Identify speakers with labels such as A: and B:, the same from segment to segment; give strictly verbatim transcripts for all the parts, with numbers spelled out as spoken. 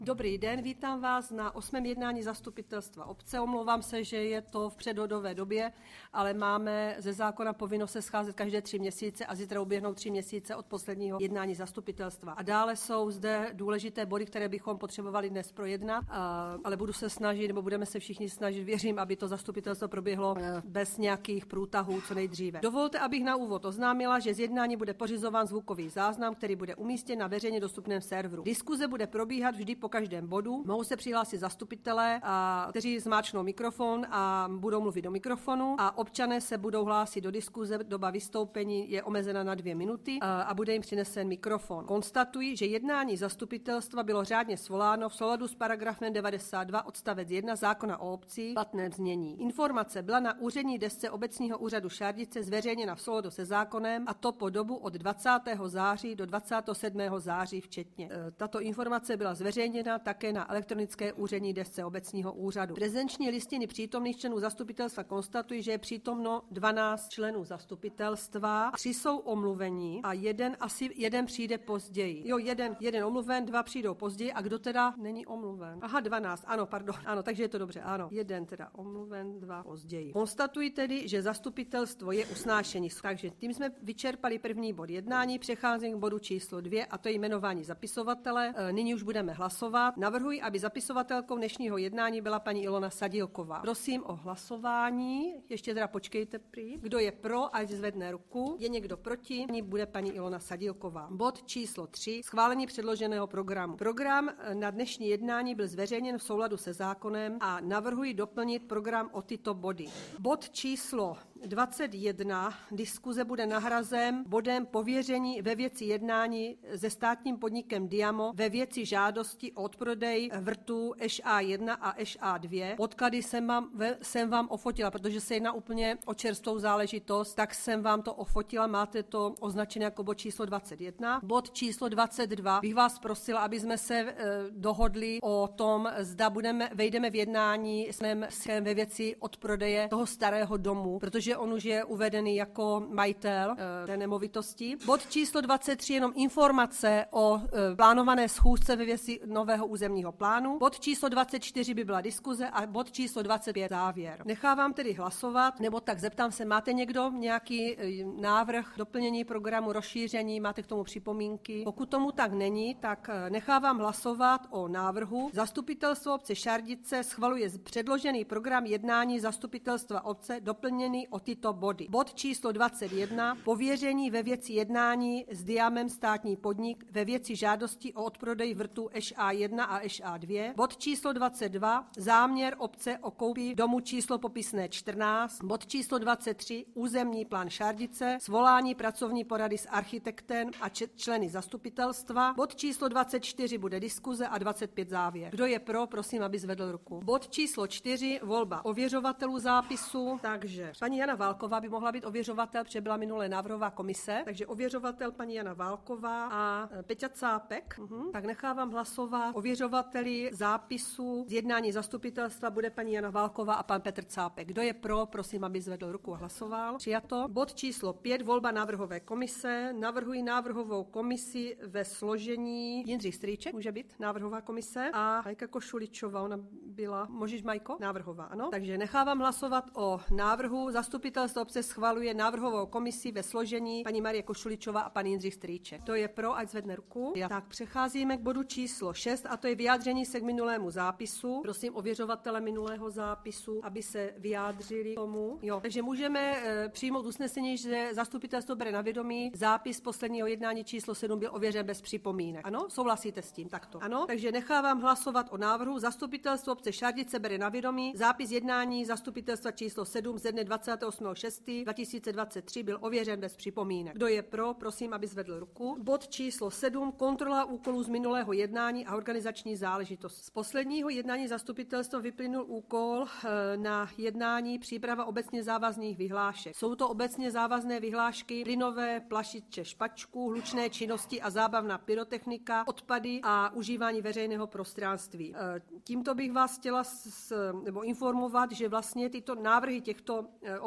A: Dobrý den, vítám vás na osmém jednání zastupitelstva obce. Omlouvám se, že je to v předhodové době, ale máme ze zákona povinnost se scházet každé tři měsíce a zítra uběhnou tři měsíce od posledního jednání zastupitelstva. A dále jsou zde důležité body, které bychom potřebovali dnes projednat, ale budu se snažit, nebo budeme se všichni snažit, věřím, aby to zastupitelstvo proběhlo bez nějakých průtahů co nejdříve. Dovolte, abych na úvod oznámila, že z jednání bude pořizován zvukový záznam, který bude umístěn na veřejně dostupném serveru. Diskuze bude probíhat vždy po každém bodu. Mohou se přihlásit zastupitelé, a, kteří zmáčknou mikrofon a budou mluvit do mikrofonu, a občané se budou hlásit do diskuze. Doba vystoupení je omezena na dvě minuty a, a bude jim přinesen mikrofon. Konstatuji, že jednání zastupitelstva bylo řádně svoláno v souladu s paragrafem devadesát dva odstavec jedna zákona o obcích, platném znění. Informace byla na úřední desce obecního úřadu Šárdice zveřejněna v souladu se zákonem, a to po dobu od dvacátého září do dvacátého sedmého září včetně. E, tato informace byla zveřejněna také na elektronické úřední desce obecního úřadu. Prezenční listiny přítomných členů zastupitelstva konstatují, že je přítomno dvanáct členů zastupitelstva, tři jsou omluvení a jeden asi jeden přijde později. Jo, jeden, jeden omluven, dva přijdou později, a kdo teda není omluven? Aha, dvanáct, ano, pardon, ano, takže je to dobře, ano. Jeden teda omluven, dva později. Konstatuji tedy, že zastupitelstvo je usnášení. Takže tím jsme vyčerpali první bod jednání, přecházím k bodu číslo dvě, a to je jmenování zapisovatele. E, nyní už budeme hlasovat. Navrhuji, aby zapisovatelkou dnešního jednání byla paní Ilona Sadílková. Prosím o hlasování. Ještě teda počkejte prý. Kdo je pro, ať zvedne ruku. Je někdo proti? Bude paní Ilona Sadílková. Bod číslo tři. Schválení předloženého programu. Program na dnešní jednání byl zveřejněn v souladu se zákonem a navrhuji doplnit program o tyto body. Bod číslo dvacet jedna. Diskuze bude nahrazen bodem pověření ve věci jednání se státním podnikem Diamo ve věci žádosti o odprodej vrtů Š A jedna a Š A dva. Podklady jsem vám, jsem vám ofotila, protože se jedná úplně o čerstvou záležitost, tak jsem vám to ofotila, máte to označené jako bod číslo dvacet jedna. Bod číslo dvacet dva bych vás prosila, aby jsme se e, dohodli o tom, zda budeme, vejdeme v jednání jsme ve věci odprodeje toho starého domu, protože on už je uvedený jako majitel e, té nemovitosti. Bod číslo dvacet tři, jenom informace o e, plánované schůzce ve věci nového územního plánu. Bod číslo dvacet čtyři by byla diskuze a bod číslo dvacet pět závěr. Nechávám tedy hlasovat, nebo tak zeptám se, máte někdo nějaký návrh doplnění programu, rozšíření, máte k tomu připomínky? Pokud tomu tak není, tak nechávám hlasovat o návrhu. Zastupitelstvo obce Šárdice schvaluje předložený program jednání zastupitelstva obce doplněný o tyto body. Bod číslo dvacet jedna. Pověření ve věci jednání s Diamem státní podnik ve věci žádosti o odprodej vrtu Š A jedna a Š A dva. Bod číslo dvacet dva. Záměr obce o koupi domu číslo popisné čtrnáct. Bod číslo dvacet tři. Územní plán Šárdice. Svolání pracovní porady s architektem a členy zastupitelstva. Bod číslo dvacet čtyři bude diskuze a dvacet pět závěr. Kdo je pro, prosím, aby zvedl ruku. Bod číslo čtyři. Volba ověřovatelů zápisu. Takže paní Jana Válková by mohla být ověřovatel, protože byla minulé návrhová komise. Takže ověřovatel paní Jana Válková a Peťa Cápek. Mhm. Tak nechávám hlasovat. Ověřovateli zápisu z jednání zastupitelstva bude paní Jana Válková a pan Petr Cápek. Kdo je pro, prosím, aby zvedl ruku a hlasoval. Přijato. Bod číslo pět. Volba návrhové komise. Navrhuji návrhovou komisi ve složení Jindřich Strýček, může být návrhová komise, a Majka Košuličová, ona byla, můžeš Majko? Návrhová, ano. Takže nechávám hlasovat o návrhu. Zastupitelstvo obce schvaluje návrhovou komisi ve složení paní Marie Košuličová a pan Jindřich Strýček. To je pro, ať zvedne ruku. Ja. Tak přecházíme k bodu číslo šest, a to je vyjádření se k minulému zápisu. Prosím ověřovatele minulého zápisu, aby se vyjádřili tomu. Jo. Takže můžeme e, přijmout usnesení, že zastupitelstvo bere na vědomí zápis posledního jednání číslo sedm byl ověřen bez připomínek. Ano, souhlasíte s tím takto? Ano, takže nechávám hlasovat o návrhu. Zastupitelstvo obce Šárdice bere na vědomí zápis jednání zastupitelstva číslo sedm ze dne dvacátého osmého šestého dva tisíce dvacet tři byl ověřen bez připomínek. Kdo je pro, prosím, aby zvedl ruku. Bod číslo sedm. Kontrola úkolů z minulého jednání a organizační záležitost. Z posledního jednání zastupitelstva vyplynul úkol e, na jednání příprava obecně závazných vyhlášek. Jsou to obecně závazné vyhlášky plynové plašiče špačků, hlučné činnosti a zábavná pyrotechnika, odpady a užívání veřejného prostranství. E, tímto bych vás chtěla s, nebo informovat, že vlastně tyto návrhy těchto e,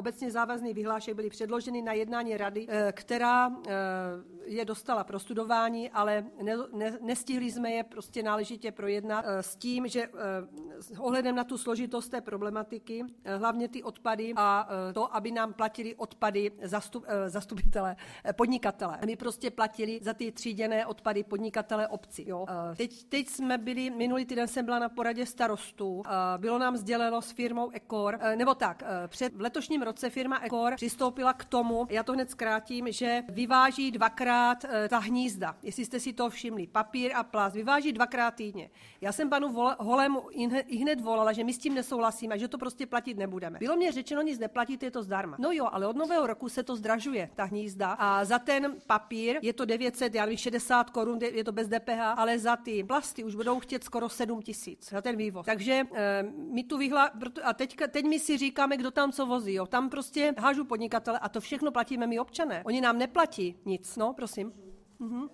A: obecně závazných vyhlášek byly předloženy na jednání rady, která je dostala pro studování, ale ne, ne, nestihli jsme je prostě náležitě projednat s tím, že s ohledem na tu složitost té problematiky, hlavně ty odpady a to, aby nám platili odpady zastup, zastupitele, podnikatele. My prostě platili za ty tříděné odpady podnikatele obci. Jo. Teď, teď jsme byli, minulý týden jsem byla na poradě starostů, bylo nám sděleno s firmou Ekor, nebo tak, před v letošním roce firma Ekor přistoupila k tomu, já to hned zkrátím, že vyváží dvakrát ta hnízda, jestli jste si to všimli, papír a plast, vyváží dvakrát týdně. Já jsem panu Holému i hned volala, že my s tím nesouhlasíme a že to prostě platit nebudeme. Bylo mě řečeno, nic neplatíte, je to zdarma. No jo, ale od nového roku se to zdražuje, ta hnízda, a za ten papír je to devět set, já nevím, šedesát korun, je to bez D P H, ale za ty plasty už budou chtět skoro sedm tisíc za ten vývoz. Takže e, my tu vyhla, a teď, teď my si říkáme, kdo tam co vozí, jo. Tam prostě hážu podnikatele a to všechno platíme my občané. Oni nám neplatí nic. No, prosím. Mhm.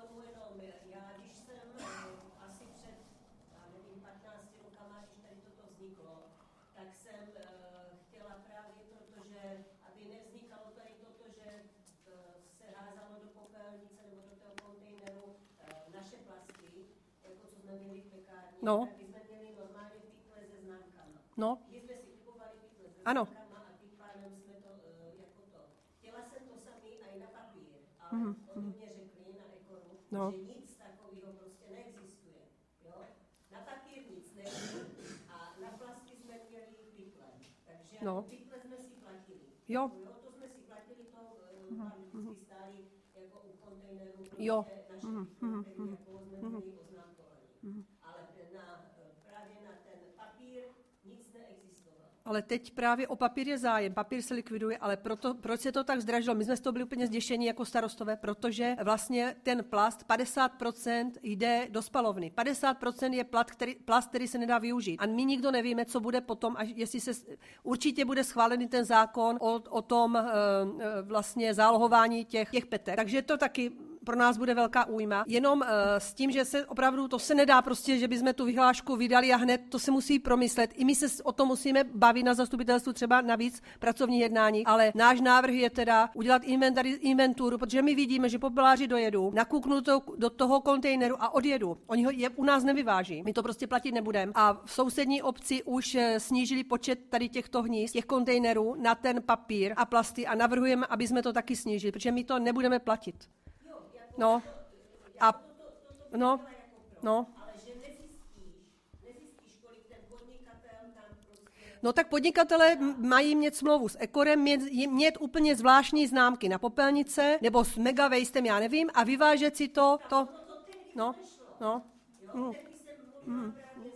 A: No. Tak jsme měli normálně pytle se známkama. No. My jsme si kupovali pytle se známkama a tím pádem jsme to uh, jako to. Chtěla jsem to sami i na papír, ale mm. oni mě řekli na Ekoru, no. že nic takového prostě neexistuje. Jo? Na papír nic neexistuje a na plasty jsme měli pytle. Takže no. pytle jsme si platili. Jo. jo. To jsme si platili, to uh, tam vždycky stáli jako u kontejnerů. Jo. Naše mm. pytle, mm. jako jsme mm. měli oznaмкovaný. Mm. Ale teď právě o papír je zájem, papír se likviduje, ale proto, proč se to tak zdražilo? My jsme z toho byli úplně zděšení jako starostové, protože vlastně ten plast padesát procent jde do spalovny. padesát procent je plast který, plast, který se nedá využít. A my nikdo nevíme, co bude potom, až jestli se určitě bude schválený ten zákon o, o tom e, vlastně zálohování těch, těch petek. Takže to taky pro nás bude velká újma. Jenom uh, s tím, že se opravdu, to se nedá prostě, že bychom tu vyhlášku vydali a hned to se musí promyslet. I my se o tom musíme bavit na zastupitelstvu třeba navíc pracovní jednání, ale náš návrh je teda udělat inventuru, protože my vidíme, že popeláři dojedou, nakuknou to do toho kontejneru a odjedou. Oni ho je, u nás nevyváží. My to prostě platit nebudeme. A v sousední obci už snížili počet tady těchto hnízd, těch kontejnerů na ten papír a plasty a navrhujeme, aby jsme to taky snížili, protože my to nebudeme platit. No, a, no, no. No tak podnikatelé mají mít smlouvu s Ekorem, mít, mít úplně zvláštní známky na popelnice, nebo s mega wastem, já nevím, a vyvážet si to, to, no, no, mm, mm,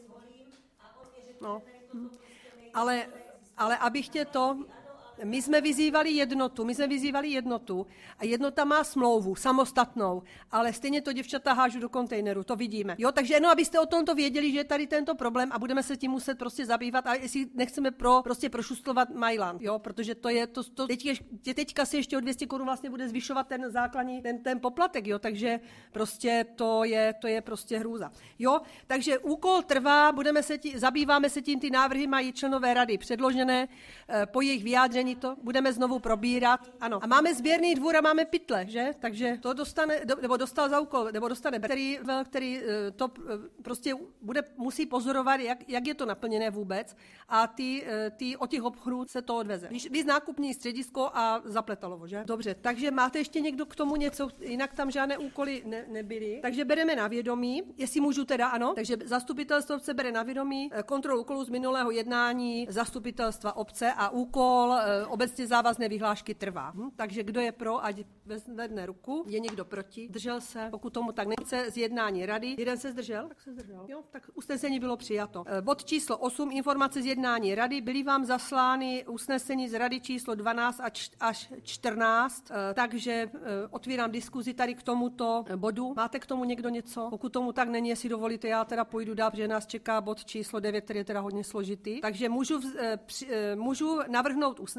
A: no, mm. ale, ale abych tě to... My jsme vyzývali jednotu, my jsme vyzývali jednotu a jednota má smlouvu samostatnou, ale stejně to děvčata hážu do kontejneru, to vidíme. Jo, takže jenom abyste o tomto věděli, že je tady tento problém a budeme se tím muset prostě zabývat a jestli nechceme pro, prostě prošustlovat Majland, jo, protože to je, to, to teď je, teďka si ještě o dvě stě korun vlastně bude zvyšovat ten základní, ten, ten poplatek, jo, takže prostě to je, to je prostě hrůza. Jo, takže úkol trvá, budeme se tí, zabýváme se tím, ty návrhy mají členové rady předložené, po jejich vyjádření to budeme znovu probírat. Ano. A máme sběrný dvůr a máme pytle, že? Takže to dostane, nebo dostal za úkol, nebo dostane, který, který to prostě bude, musí pozorovat, jak, jak je to naplněné vůbec a ty, ty od těch obchodů se to odveze. Víc nákupní středisko a Zapletalovo, že? Dobře, takže máte ještě někdo k tomu něco, jinak tam žádné úkoly ne, nebyly. Takže bereme na vědomí, jestli můžu teda, ano. Takže zastupitelstvo obce bere na vědomí kontrolu úkolů z minulého jednání zastupitelstva obce a úkol obecně závazné vyhlášky trvá. Hm? Takže kdo je pro, ať zvedne ruku. Je někdo proti? Držel se? Pokud tomu tak nechce, z jednání rady. Jeden se zdržel? Tak se zdržel. Jo, tak usnesení bylo přijato. Bod číslo osm, informace z jednání rady. Byly vám zaslány usnesení z rady číslo dvanáct až čtrnáct, takže otvírám diskuzi tady k tomuto bodu. Máte k tomu někdo něco? Pokud tomu tak není, jestli dovolíte, já teda půjdu dál, protože nás čeká bod číslo devět, který je teda hodně složitý. Takže můžu, můžu navrhnout usnesení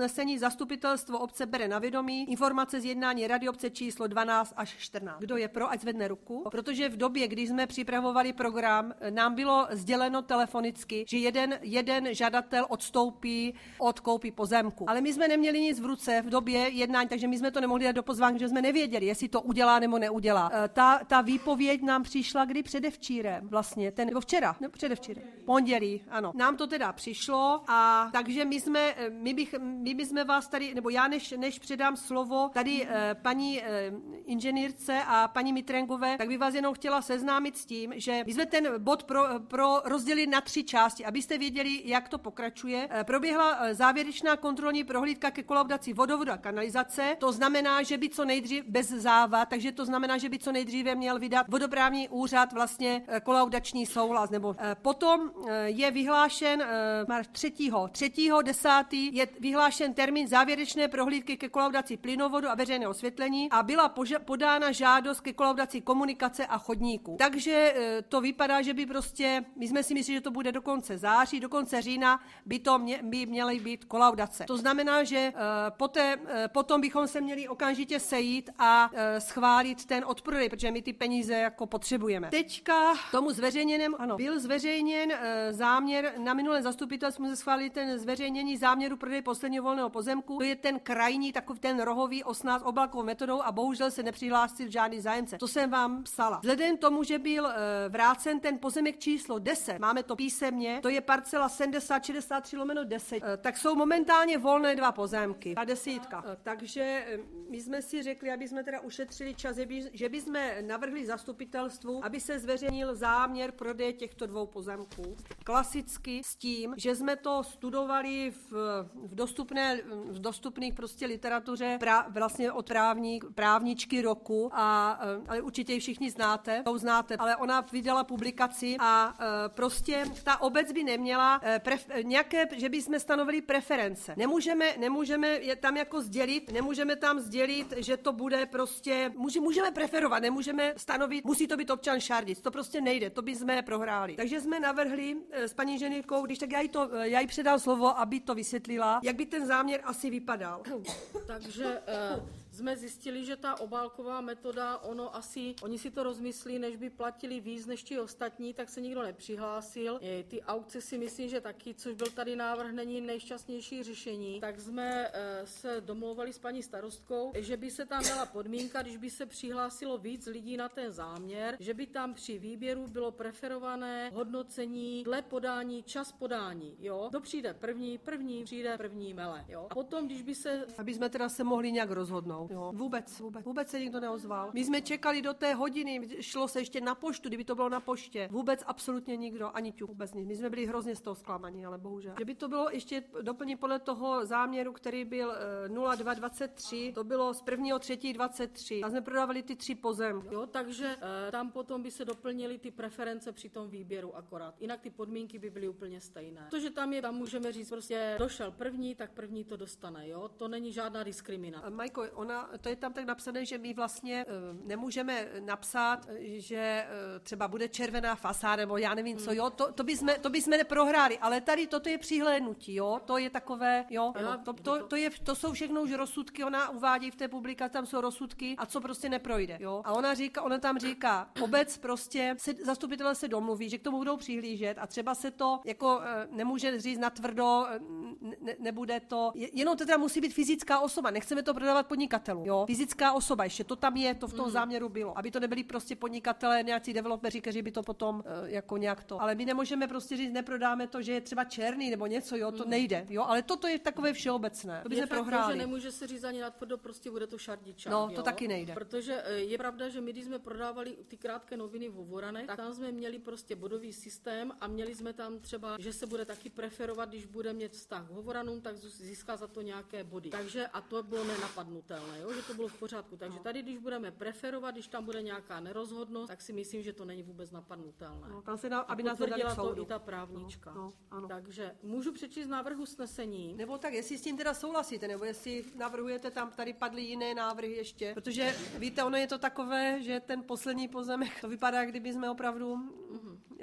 A: usnesení zastupitelstvo obce bere na vědomí informace z jednání rady obce číslo dvanáct až čtrnáct. Kdo je pro, ať zvedne ruku, protože v době, kdy jsme připravovali program, nám bylo sděleno telefonicky, že jeden, jeden žadatel odstoupí od koupy pozemku. Ale my jsme neměli nic v ruce v době jednání, takže my jsme to nemohli dát do pozvánky, že jsme nevěděli, jestli to udělá nebo neudělá. Ta, ta výpověď nám přišla kdy předevčírem vlastně, ten, nebo včera, nebo předevčírem. Pondělí, ano. Nám to teda přišlo a takže my jsme, my, bych, my bychom vás tady, nebo já než, než předám slovo tady eh, paní eh, inženýrce a paní Mitrengové, tak bych vás jenom chtěla seznámit s tím, že my jsme ten bod pro, pro rozdělili na tři části, abyste věděli, jak to pokračuje. Eh, proběhla eh, závěrečná kontrolní prohlídka ke kolaudaci vodovodu a kanalizace. To znamená, že by co nejdřív bez závad, takže to znamená, že by co nejdříve měl vydat vodoprávní úřad vlastně eh, kolaudační souhlas. Nebo eh, potom eh, je vyhlášen eh, třetího třetího desátý je vyhlášen termín závěrečné prohlídky ke kolaudaci plynovodu a veřejného osvětlení a byla poža- podána žádost ke kolaudaci komunikace a chodníků. Takže e, to vypadá, že by prostě, my jsme si mysleli, že to bude do konce září, do konce října by to mě, by měly být kolaudace. To znamená, že e, poté, e, potom bychom se měli okamžitě sejít a e, schválit ten odprodej, protože my ty peníze jako potřebujeme. Teďka tomu zveřejněném, ano, byl zveřejněn e, záměr, na minulém zastupitelstvu jsme schválili ten zveřejnění záměru prodeje posledního volného pozemku. To je ten krajní, takový ten rohový osmnáct obalkovou metodou a bohužel se nepřihlásil žádný zájemce. To jsem vám psala. Vzhledem tomu, že byl e, vrácen ten pozemek číslo deset, máme to písemně, to je parcela sedmdesát šedesát tři lomeno deset, e, tak jsou momentálně volné dva pozemky. A desítka. E, takže e, my jsme si řekli, aby jsme teda ušetřili čas, že, by, že bychom navrhli zastupitelstvu, aby se zveřejnil záměr prodeje těchto dvou pozemků. Klasicky s tím, že jsme to studovali v, v, dostupné, v dostupných prostě literatuře pra, vlastně od právník, právničky roku, a, ale určitě ji všichni znáte, to znáte, ale ona vydala publikaci a e, prostě ta obec by neměla e, pref, nějaké, že by jsme stanovili preference. Nemůžeme, nemůžeme je tam jako sdělit, nemůžeme tam sdělit, že to bude prostě, může, můžeme preferovat, nemůžeme stanovit, musí to být občan Šardic, to prostě nejde, to by jsme prohráli. Takže jsme navrhli e, s paní inženýrkou, když tak já jí, to, já jí předám slovo, aby to vysvětlila, jak by ten záměr asi vypadal.
B: Takže uh, jsme zjistili, že ta obálková metoda, ono asi, oni si to rozmyslí, než by platili víc než ti ostatní, tak se nikdo nepřihlásil. Je, ty aukce si myslím, že taky, což byl tady návrh, není nejšťastnější řešení. Tak jsme uh, se domlouvali s paní starostkou, že by se tam dala podmínka, když by se přihlásilo víc lidí na ten záměr, že by tam při výběru bylo preferované hodnocení dle podání, čas podání, jo. Kdo přijde první, první přijde první mele, jo. A potom, když by se...
A: Aby jsme teda se mohli nějak rozhodnout, jo. Vůbec, vůbec, vůbec se nikdo neozval. My jsme čekali do té hodiny, šlo se ještě na poštu, kdyby to bylo na poště. Vůbec absolutně nikdo, ani ťuk, vůbec nic. My jsme byli hrozně z toho zklamaní, ale bohužel. Kdyby to bylo ještě doplnit podle toho záměru, který byl nula dva dvacet tři, to bylo z prvního třetího dvacet tři. A jsme prodávali ty tři pozemky.
B: Jo, takže e, tam potom by se doplnily ty preference při tom výběru akorát. Jinak ty podmínky by byly úplně stejné. To, že tam je, tam můžeme říct, prostě došel první, tak první to dostane, jo. To není žádná diskriminace.
A: Majko, ona, to je tam tak napsané, že my vlastně uh, nemůžeme napsat, že uh, třeba bude červená fasáda, nebo já nevím co, jo, to, to bychom, to bychom neprohráli, ale tady toto je přihlédnutí, jo, to je takové, jo,
B: Já,
A: to, to, to, je, to jsou všechno už rozsudky, ona uvádí v té publikaci, tam jsou rozsudky a co prostě neprojde, jo. A ona říká, ona tam říká, obec prostě, se, zastupitelé se domluví, že k tomu budou přihlížet a třeba se to jako uh, nemůže říct natvrdo, ne, nebude to, jenom to teda musí být fyzická osoba, nechceme to prodávat podnikatelům, jo, fyzická osoba, ještě to tam je, to v tom mm. záměru bylo, aby to nebyli prostě podnikatelé, nějací developeři, kteří by to potom uh, jako nějak to, ale my nemůžeme prostě říct, neprodáme to, že je třeba černý nebo něco, jo, to mm. nejde, jo, ale toto je takové všeobecné, to by se prohráli.
B: Je že nemůže se říct ani natvrdo, prostě bude to šardičák,
A: no, to
B: jo?
A: taky nejde.
B: Protože je pravda, že my, když jsme prodávali ty krátké noviny v Hovoranech, tak tam jsme měli prostě bodový systém a měli jsme tam třeba, že se bude taky preferovat, když bude mít vztah k Hovoranům, tak získá za to nějaké body. Takže a to bylo nenapadnutelné, jo? Že to bylo v pořádku. Takže tady, když budeme preferovat, když tam bude nějaká nerozhodnost, tak si myslím, že to není vůbec napadnutelné.
A: No, tam se dá, aby nás
B: potvrdila to i ta právnička.
A: No, no,
B: takže můžu přečíst návrh usnesení.
A: Nebo tak, jestli s tím teda souhlasíte, nebo jestli navrhujete, tam tady padly jiné návrhy ještě, protože víte, ono je to takové, že ten poslední pozemek, to vypadá, kdyby jsme opravdu mm-hmm. jako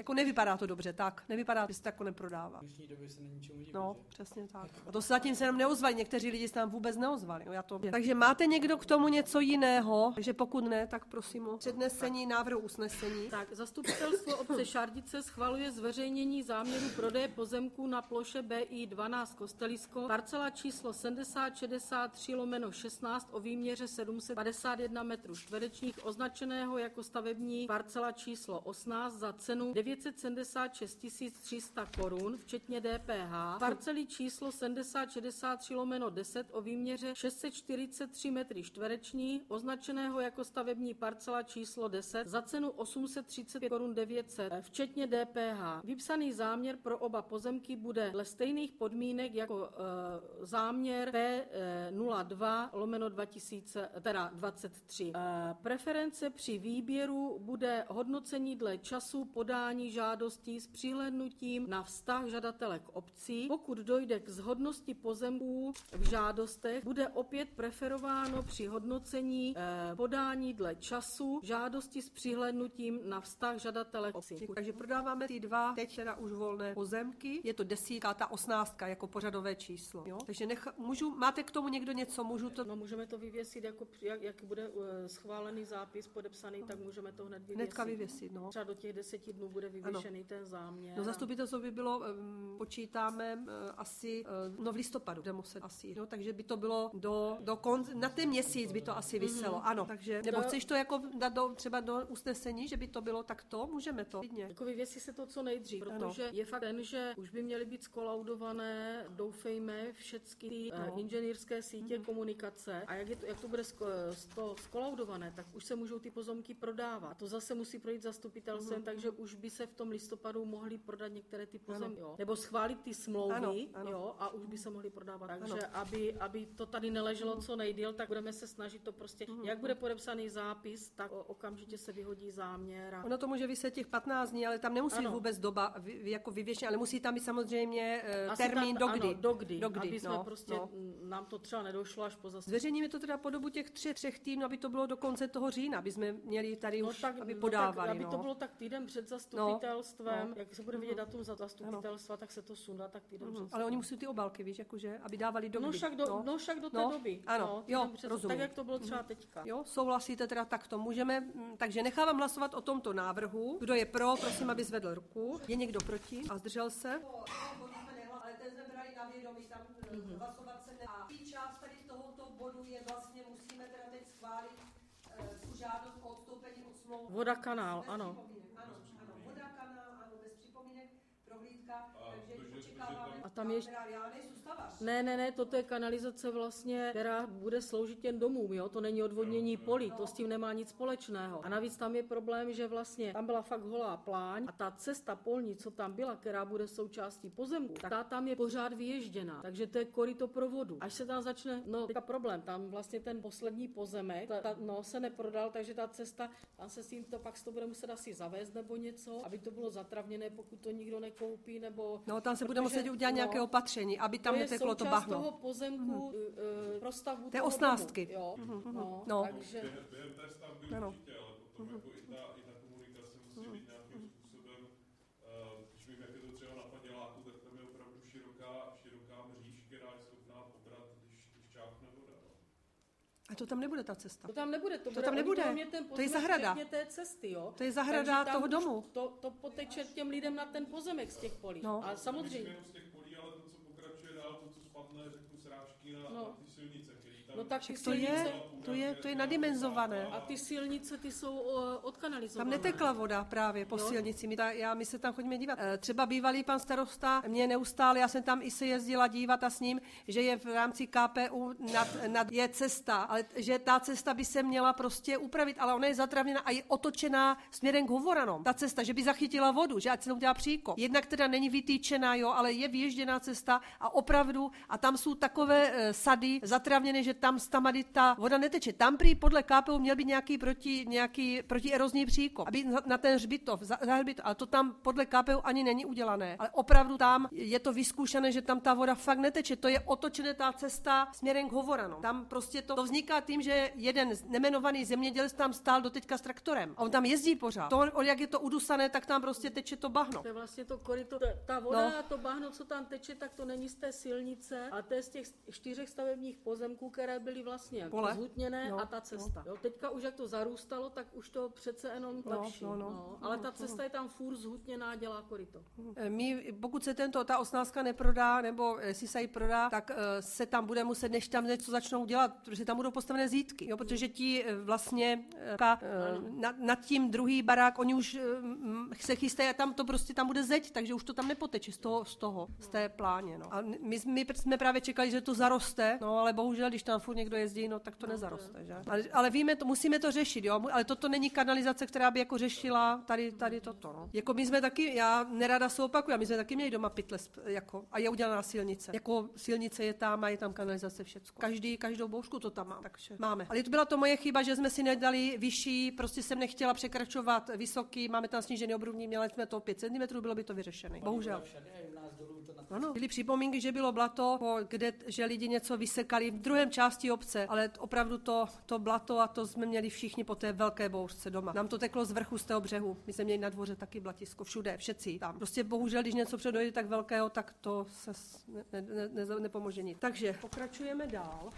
A: Jako nevypadá to dobře, tak. Nevypadá, že se to jako neprodává.
C: V dnešní době se není čemu divit.
A: No, přesně tak. A to se zatím se nám neozvali, někteří lidi se tam vůbec neozvali. No, já to... Takže máte někdo k tomu něco jiného? Takže pokud ne, tak prosím o přednesení návrhu usnesení.
B: Tak, zastupitelstvo obce Šardice schvaluje zveřejnění záměru prodeje pozemků na ploše B I dvanáct Kostelisko, parcela číslo sedmdesát šedesát tři lomeno šestnáct o výměře sedm set padesát jedna metrů čtverečních, označeného jako stavební parcela číslo osmnáct za cenu devět set sedmdesát šest tisíc tři sta korun, včetně D P H. Parcely číslo sedmdesát šedesát tři lomeno deset o výměře šest set čtyřicet tři metrů čtvereční, označeného jako stavební parcela číslo deset za cenu osm set třicet pět korun devět set, včetně D P H. Vypsaný záměr pro oba pozemky bude dle stejných podmínek jako e, záměr P nula dva lomeno dva tisíce, teda dvacet tři. E, preference při výběru bude hodnocení dle času podání žádostí s přihlédnutím na vztah žadatele k obci. Pokud dojde k zhodnosti pozemků v žádostech, bude opět preferováno při hodnocení e, podání dle času žádosti s přihlédnutím na vztah žadatele k obci.
A: Takže prodáváme ty dva teď teda už volné pozemky. Je to desítka, ta osmnáctka jako pořadové číslo. Jo? Takže nech, můžu, máte k tomu někdo něco? Můžu to...
B: No, můžeme to vyvěsit, jako, jak, jak bude uh, schválený zápis, podepsaný, no. Tak můžeme to hned vyvěsit.
A: Hnedka vyvěsit, no.
B: Třeba do těch deseti dnů bude vyvěšený ano. Ten záměr.
A: No zastupitelstvo by bylo, um, počítáme um, asi, uh, no v listopadu bude muset asi, no, takže by to bylo do, do konce, na ten měsíc by to asi vyselo, mm-hmm. Ano, takže, nebo to... chceš to jako dát do, třeba do usnesení, že by to bylo takto, můžeme to. Vidně.
B: Jako vyvěsí se to co nejdřív, protože ano. Je fakt ten, že už by měly být skolaudované, doufejme, všechny no. uh, inženýrské sítě mm-hmm. komunikace a jak, je to, jak to bude sko, to skolaudované, tak už se můžou ty pozemky prodávat. To zase musí projít zastupitelstvem, mm-hmm. takže už by se v tom listopadu mohly prodat některé ty pozemky, jo. Nebo schválit ty smlouvy, ano, ano. Jo, a už by se mohly prodávat. Takže aby, aby to tady neleželo mm-hmm. co nejdýl, tak budeme se snažit to prostě, mm-hmm. jak bude podepsaný zápis, tak okamžitě se vyhodí záměr. A...
A: Ono to může vyset těch patnáct dní, ale tam nemusí ano. Vůbec doba vy, jako vyvěšená, ale musí tam být samozřejmě uh, termín
B: tam,
A: do kdy.
B: Ano, do kdy.
A: Do kdy.
B: Aby jsme
A: no,
B: prostě,
A: no.
B: Nám to třeba nedošlo až po zastupitelstvu.
A: Zveřejníme to teda po dobu těch tři, třech týdnů, aby to bylo do konce toho října, aby jsme měli tady
B: no
A: už,
B: tak,
A: aby
B: no
A: podávali.
B: Tak, aby
A: no.
B: to bylo tak týden před zastupitelstvem, no, no. Jak se bude vidět datum za zastupitelstva, tak se to sundá tak týden
A: mm,
B: před.
A: Ale oni musí ty obálky, víš, jakože, aby dávali do kdy.
B: No však do, no. No, však do té
A: no.
B: doby.
A: Ano,
B: no,
A: jo,
B: před,
A: rozumím.
B: Tak, jak to bylo třeba teďka.
A: Jo, souhlasíte teda takto. Můžeme, takže nechávám hlasovat o tomto návrhu. Kdo je pro, prosím, aby zvedl ruku. Je někdo proti a zdržel se? Ale ten jsme brali na vědomí, tam mm-hmm. hlasovat se ne. A tý část tady tohoto bodu je vlastně, musíme teda teď schválit uh, tu žádost o odstoupení od smlouvy.
B: Voda kanál, ano.
A: Ano, ano, voda kanál, ano, bez připomínek, prohlídka, takže
C: to,
A: očekáváme.
B: A tam ještě...
A: Já nejsou stavař.
B: Ne, ne, ne, toto je kanalizace vlastně, která bude sloužit jen domům, jo, to není odvodnění polí, to s tím nemá nic společného. A navíc tam je problém, že vlastně tam byla fakt holá pláň a ta cesta polní, co tam byla, která bude součástí pozemku, tak ta tam je pořád vyježděná, takže to je koryto provodu. Až se tam začne, no, teďka problém, tam vlastně ten poslední pozemek, ta, ta, no, se neprodal, takže ta cesta, tam se s tím to pak to bude muset asi zavést nebo něco, aby to bylo zatravněné, pokud to nikdo nekoupí, nebo...
A: No, tam se bude muset udělat
B: no,
A: nějaké opatření, aby tam neteklo to bahno.
B: toho pozemku mm-hmm. pro stavbu
A: té osmnáctky.
B: Jo. Mm-hmm. No,
A: no.
B: Takže...
C: Během té stavby
A: ano.
C: určitě, ale potom mm-hmm. jako i ta, i ta komunikace musí být nějakým způsobem, uh, když vím, jak je to třeba na paděláku, tak tam je opravdu široká, široká mříž, která je schopná pobrat, když, když čáchne voda. No.
A: A to tam nebude ta cesta.
B: To tam nebude, to,
A: to
B: bude,
A: tam nebude.
B: Ten
A: To je zahrada.
B: té cesty, jo.
A: To je zahrada toho domu.
B: To, to poteče těm lidem na ten pozemek z těch polí.
A: No.
B: A samozřejmě.
C: Z těch polí, ale to, co pokračuje dál, to, co spadne, řeknu, srážky na,
B: no.
C: na ty silnice, který tam...
B: No tak ty
A: to
B: silnice,
A: je, to je, to je nadimenzované.
B: A ty silnice, ty jsou uh, odkanalizované.
A: Tam netekla voda právě po no. silnici. My, ta, já, my se tam chodíme dívat. E, třeba bývalý pan starosta mě neustále, já jsem tam i se jezdila dívat a s ním, že je v rámci K P U nad, nad, je cesta, ale že ta cesta by se měla prostě upravit, ale ona je zatravněna a je otočená směrem k Hovoranom. Ta cesta, že by zachytila vodu, že ať se tam udělá příkop. Jednak teda není vytýčená, jo, ale je vyježděná cesta a opravdu, a tam jsou takové e, sady zatravněné, že tam z Tamady ta voda neteče. Tam prý podle K P U měl být nějaký proti, nějaký protierozní příkop, aby na, na ten hřbitov, za, za hřbitov, ale to tam podle K P U ani není udělané. Ale opravdu tam je to vyzkoušené, že tam ta voda fakt neteče. To je otočené ta cesta směrem k Hovoranu. Tam prostě to, to vzniká tím, že jeden nemenovaný zemědělec tam stál doteďka s traktorem. A on tam jezdí pořád. To, jak je to udusané, tak tam prostě teče to bahno.
B: To je vlastně to koryto, ta voda no. a to bahno, co tam teče, tak to není z té silnice, ale to je z těch čtyřech stavebních pozemků, které byly vlastně zhutněné no. a ta cesta. No. Jo, teďka už jak to zarůstalo, tak už to přece jenom
A: no,
B: lepší.
A: No, no.
B: No. Ale ta cesta je tam furt zhutněná, dělá koryto.
A: My, pokud se tento, ta osmnáctka neprodá, nebo jestli se jí prodá, tak uh, se tam bude muset, než tam něco začnou dělat, protože tam budou postavené zítky, jo, protože ti uh, vlastně uh, na, nad tím druhý barák, oni už uh, se chystají a tam to prostě tam bude zeď, takže už to tam nepoteče z toho, z toho, z té pláně, no. A my, my jsme právě čekali, že to zaroste, no, ale bohužel, když tam furt někdo jezdí, no, tak to no, nezaroste, že? Ale, ale víme to, musíme to řešit, jo, ale toto není kanalizace, která by jako řešila tady, tady toto, no. Jako my jsme taky, já nerada se opakuju, my jsme taky měli doma pytle, jako, a je udělaná silnice. Jako silnice je tam a je tam kanalizace, všecko. Každý, každou bouřku to tam má, takže máme. Ale to byla to moje chyba, že jsme si nedali vyšší, prostě jsem nechtěla překračovat vysoký, máme tam snížený obrubník, měli jsme to pět centimetrů, bylo by to vyřešené. Bohužel. Ano, byly připomínky, že bylo blato, kde, že lidi něco vysekali v druhém části obce, ale opravdu to, to blato a to jsme měli všichni po té velké bouřce doma. Nám to teklo z vrchu z toho břehu. My jsme měli na dvoře taky blatisko, všude, všetci tam. Prostě bohužel, když něco předojde tak velkého, tak to se ne, ne, ne, ne, nepomůže nic. Takže pokračujeme dál.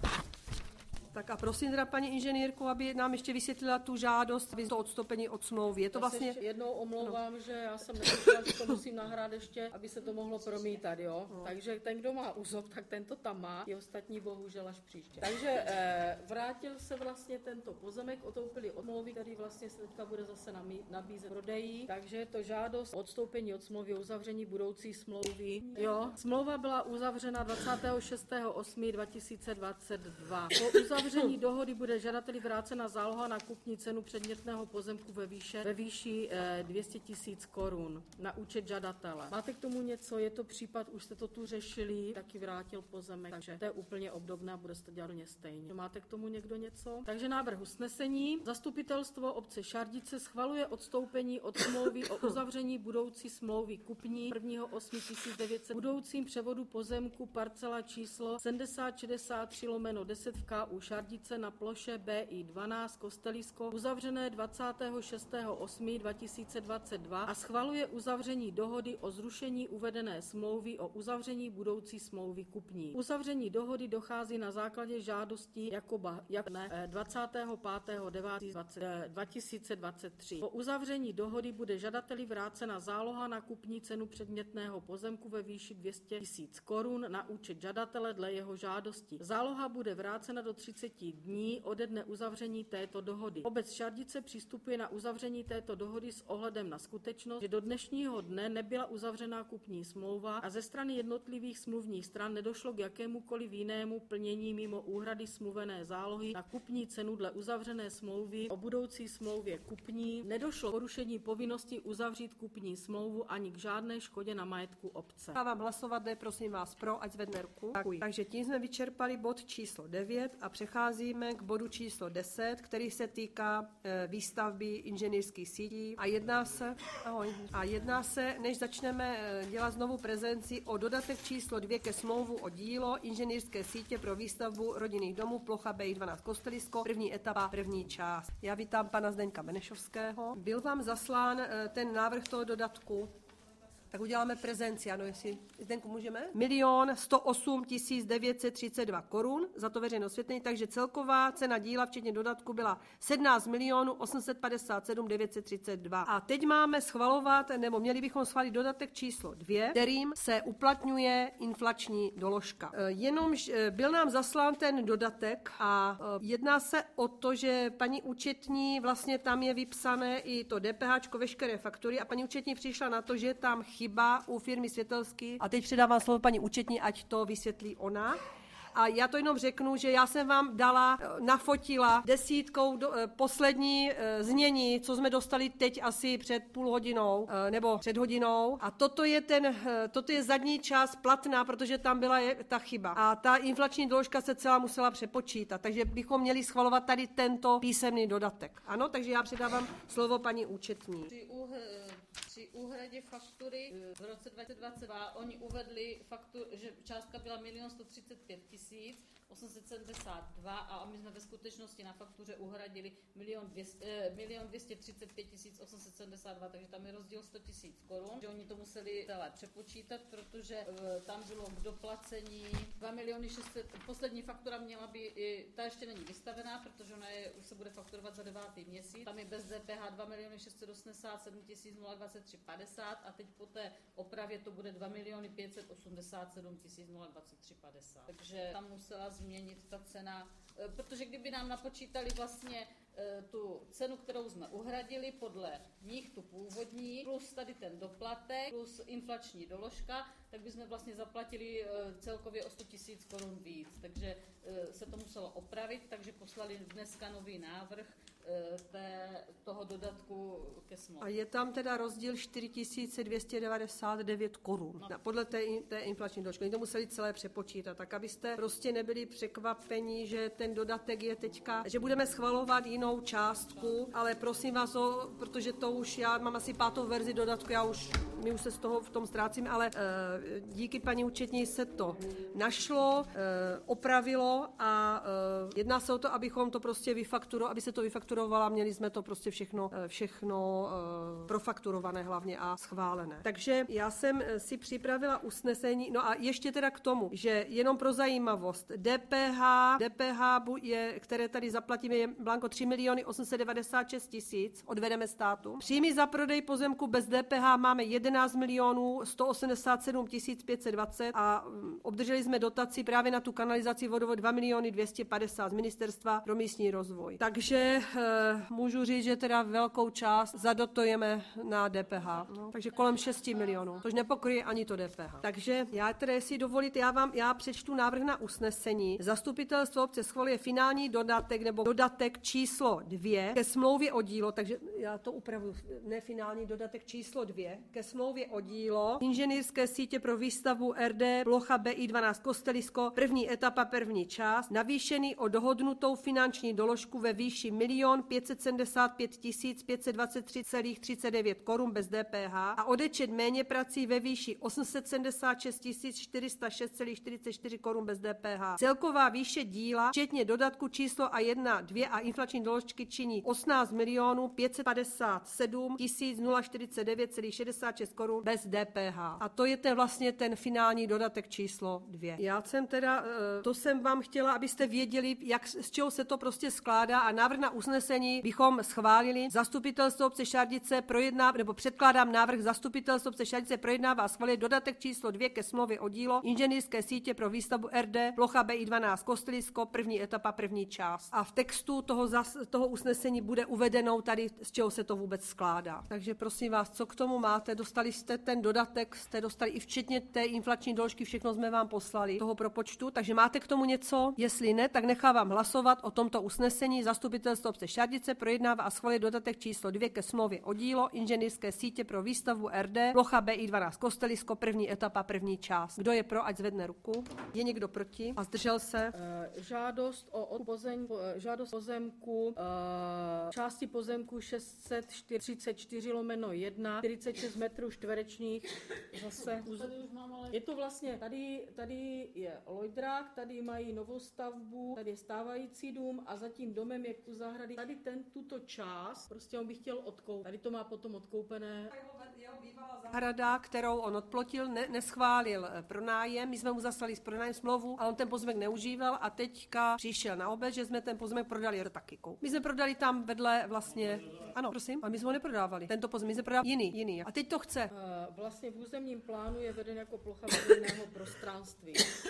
A: Tak a prosím teda paní inženýrku, aby nám ještě vysvětlila tu žádost, to odstoupení od smlouvy. Je to
B: já
A: vlastně...
B: se jednou omlouvám, no. že já jsem nevěděla, že to musím nahrát ještě, aby se to mohlo promítat, jo. No. Takže ten, kdo má úzop, tak ten to tam má, i ostatní bohužel až příště. Takže eh, vrátil se vlastně tento pozemek, otoupili od smlouvy, který vlastně se teďka bude zase nabízet prodejí, takže je to žádost odstoupení od smlouvy, uzavření budoucí smlouvy. Jo. Smlouva byla uzavřena dvacátého šestého osmého dva tisíce dvacet dva. Po uzavření dohody bude žadateli vrácena záloha na kupní cenu předmětného pozemku ve, výše, ve výši eh, dvě stě tisíc korun na účet žadatele. Máte k tomu něco? Je to případ, už jste to tu řešili, taky vrátil pozemek, takže to je úplně obdobné, bude se to dělat stejně. Máte k tomu někdo něco? Takže návrh usnesení. Zastupitelstvo obce Šardice schvaluje odstoupení od smlouvy o uzavření budoucí smlouvy kupní prvního osmého tisíc devět set budoucím převodu pozemku parcela číslo sedmdesát šedesát tři lomeno deset v K U Šardice na ploše B I dvanáct Kostelisko uzavřené dvacátého šestého osmého dva tisíce dvacet dva a schvaluje uzavření dohody o zrušení uvedené smlouvy o uzavření budoucí smlouvy kupní. Uzavření dohody dochází na základě žádostí Jakoba jak ne, dvacátého pátého devátého dva tisíce dvacet tři. Po uzavření dohody bude žadateli vrácena záloha na kupní cenu předmětného pozemku ve výši dvě stě tisíc korun na účet žadatele dle jeho žádosti. Záloha bude vrácena do třicet dní ode dne uzavření této dohody. Obec Šardice přistupuje na uzavření této dohody s ohledem na skutečnost, že do dnešního dne nebyla uzavřená kupní smlouva a ze strany jednotlivých smluvních stran nedošlo k jakémukoliv jinému plnění mimo úhrady smluvené zálohy na kupní cenu dle uzavřené smlouvy o budoucí smlouvě kupní. Nedošlo k porušení povinnosti uzavřít kupní smlouvu ani k žádné škodě na majetku obce.
A: Dávám hlasovat, ne, prosím vás pro, ať zvedne ruku. Tak, takže tím jsme vyčerpali bod číslo devět a přecházíme k bodu číslo deset, který se týká e, výstavby inženýrských sítí a jedná se, ahoj, a jedná se, než začneme e, dělat znovu prezenci, o dodatek číslo dvě ke smlouvu o dílo inženýrské sítě pro výstavbu rodinných domů plocha B I dvanáct Kostelisko, první etapa, první část. Já vítám pana Zdeňka Benešovského. Byl vám zaslán e, ten návrh toho dodatku? Tak uděláme prezenci, ano, jestli Zdenku můžeme. Milion sto osm tisíc devět set třicet dva korun za to veřejné osvětlení, takže celková cena díla včetně dodatku byla sedmnáct milionů osm set padesát sedm tisíc devět set třicet dva. A teď máme schvalovat, nebo měli bychom schválit dodatek číslo dvě, kterým se uplatňuje inflační doložka. Jenom byl nám zaslán ten dodatek a jedná se o to, že paní účetní, vlastně tam je vypsané i to DPHčko, veškeré faktury a paní účetní přišla na to, že tam chyba u firmy Světelský. A teď předávám slovo paní účetní, ať to vysvětlí ona. A já to jenom řeknu, že já jsem vám dala, nafotila desítkou do, poslední znění, co jsme dostali teď asi před půl hodinou, nebo před hodinou. A toto je ten, toto je zadní část platná, protože tam byla ta chyba. A ta inflační doložka se celá musela přepočítat, takže bychom měli schvalovat tady tento písemný dodatek. Ano, takže já předávám slovo paní účetní.
D: Při, uh, při úhradě faktury v roce dva tisíce dvacet dva oni uvedli faktur, že částka byla milion sto třicet pět tisíc osm set sedmdesát dva a my jsme ve skutečnosti na faktuře uhradili milion dvě stě třicet pět tisíc osm set sedmdesát dva, takže tam je rozdíl sto tisíc korun, že oni to museli celé přepočítat, protože uh, tam bylo k doplacení dva miliony šest set, poslední faktura měla by, ta ještě není vystavená, protože ona je, už se bude fakturovat za devátý měsíc, tam je bez D P H dva miliony šest set osmdesát sedm tisíc dvacet tři padesát a teď po té opravě to bude dva miliony pět set osmdesát sedm tisíc dvacet tři padesát. Takže tam musela změnit ta cena, protože kdyby nám napočítali vlastně tu cenu, kterou jsme uhradili podle nich, tu původní, plus tady ten doplatek, plus inflační doložka, tak bychom vlastně zaplatili celkově o sto tisíc korun víc. Takže se to muselo opravit, takže poslali dneska nový návrh té, toho dodatku ke smlouvě.
A: A je tam teda rozdíl čtyři tisíce dvě stě devadesát devět korun. No. Podle té, té inflační doložky. Oni to museli celé přepočítat, tak abyste prostě nebyli překvapeni, že ten dodatek je teďka, že budeme schvalovat jinou částku, ale prosím vás, o, protože to už já mám asi pátou verzi dodatku, já už, my už se z toho v tom ztrácím, ale e, díky paní účetní se to našlo, e, opravilo a e, jedná se o to, abychom to prostě vyfakturovali, aby se to vyfakturovalo, měli jsme to prostě všechno, všechno e, profakturované hlavně a schválené. Takže já jsem si připravila usnesení, no a ještě teda k tomu, že jenom pro zajímavost, D P H, D P H je, které tady zaplatíme, je blanko tři miliony osm set devadesát šest tisíc, odvedeme státu. Příjmy za prodej pozemku bez D P H máme jedenáct milionů sto osmdesát sedm tisíc pět set dvacet a obdrželi jsme dotaci právě na tu kanalizaci vodovod dva miliony dvě stě padesát z Ministerstva pro místní rozvoj. Takže e, můžu říct, že teda velkou část zadotujeme na D P H. No, takže kolem šest milionů, což nepokryje ani to D P H. Takže já teda, jestli dovolíte, já vám já přečtu návrh na usnesení. Zastupitelstvo obce schvaluje finální dodatek nebo dodatek číslo dvě ke smlouvě o dílo, takže já to upravuju, ne finální dodatek číslo dvě, ke smlouvě o dílo inženýrské sítě pro výstavbu R D plocha B I dvanáct Kostelisko, první etapa, první část, navýšený o dohodnutou finanční doložku ve výši milion pět set sedmdesát pět tisíc pět set dvacet tři celá třicet devět korun bez D P H a odečet méně prací ve výši osm set sedmdesát šest tisíc čtyři sta šest celá čtyřicet čtyři korun bez D P H. Celková výše díla, včetně dodatku číslo A jedna, dvě a inflační doložky činí osmnáct milionů pět set padesát sedm tisíc čtyřicet devět celá šedesát šest korun bez D P H. A to je ten vlastně ten finální dodatek číslo dvě. Já jsem teda, to jsem vám chtěla, abyste věděli, jak, z čeho se to prostě skládá a návrh na usnesení bychom schválili. Zastupitelstvo obce Šardice projedná, nebo předkládám návrh zastupitelstvo obce Šardice projednává a schvaluje dodatek číslo dvě ke smlouvě o dílo inženýrské sítě pro výstavbu R D plocha B I dvanáct Kostelisko, první etapa, první část. A v textu toho, zas, toho usnesení bude uvedenou tady, z čeho se to vůbec skládá. Takže prosím vás, co k tomu máte? Dostali jste ten dodatek, jste dostali i včetně té inflační doložky, všechno jsme vám poslali toho propočtu, takže máte k tomu něco? Jestli ne, tak nechávám hlasovat o tomto usnesení. Zastupitelstvo obce Šardice projednává a schvaluje dodatek číslo dvě ke smlouvě o dílo inženýrské sítě pro výstavbu R D plocha B I dvanáct Kostelisko, první etapa, první část. Kdo je pro, ať zvedne ruku. Je někdo proti a zdržel se?
B: Uh, žádost o pozem, žádost pozemku, uh, části pozemku šest set třicet čtyři lomeno jedna, čtyřicet šest metrů čtverečních. Zase. Je to vlastně, tady, tady je Lojdrák, tady mají novou stavbu, tady je stávající dům a za tím domem je u zahrady. Tady ten, tuto část, prostě on by chtěl odkoupit. Tady to má potom odkoupené.
A: Zahrada, kterou on odplotil, ne, neschválil pronájem, my jsme mu zaslali s pronájem smlouvu a on ten pozemek neužíval a teďka přišel na obec, že jsme ten pozemek prodali taky. My jsme prodali tam vedle vlastně, ano, prosím, a my jsme ho neprodávali. Tento pozemek, my jsme prodali jiný, jiný. A teď to chce.
B: Vlastně v územním plánu je veden jako plocha veřejného prostranství.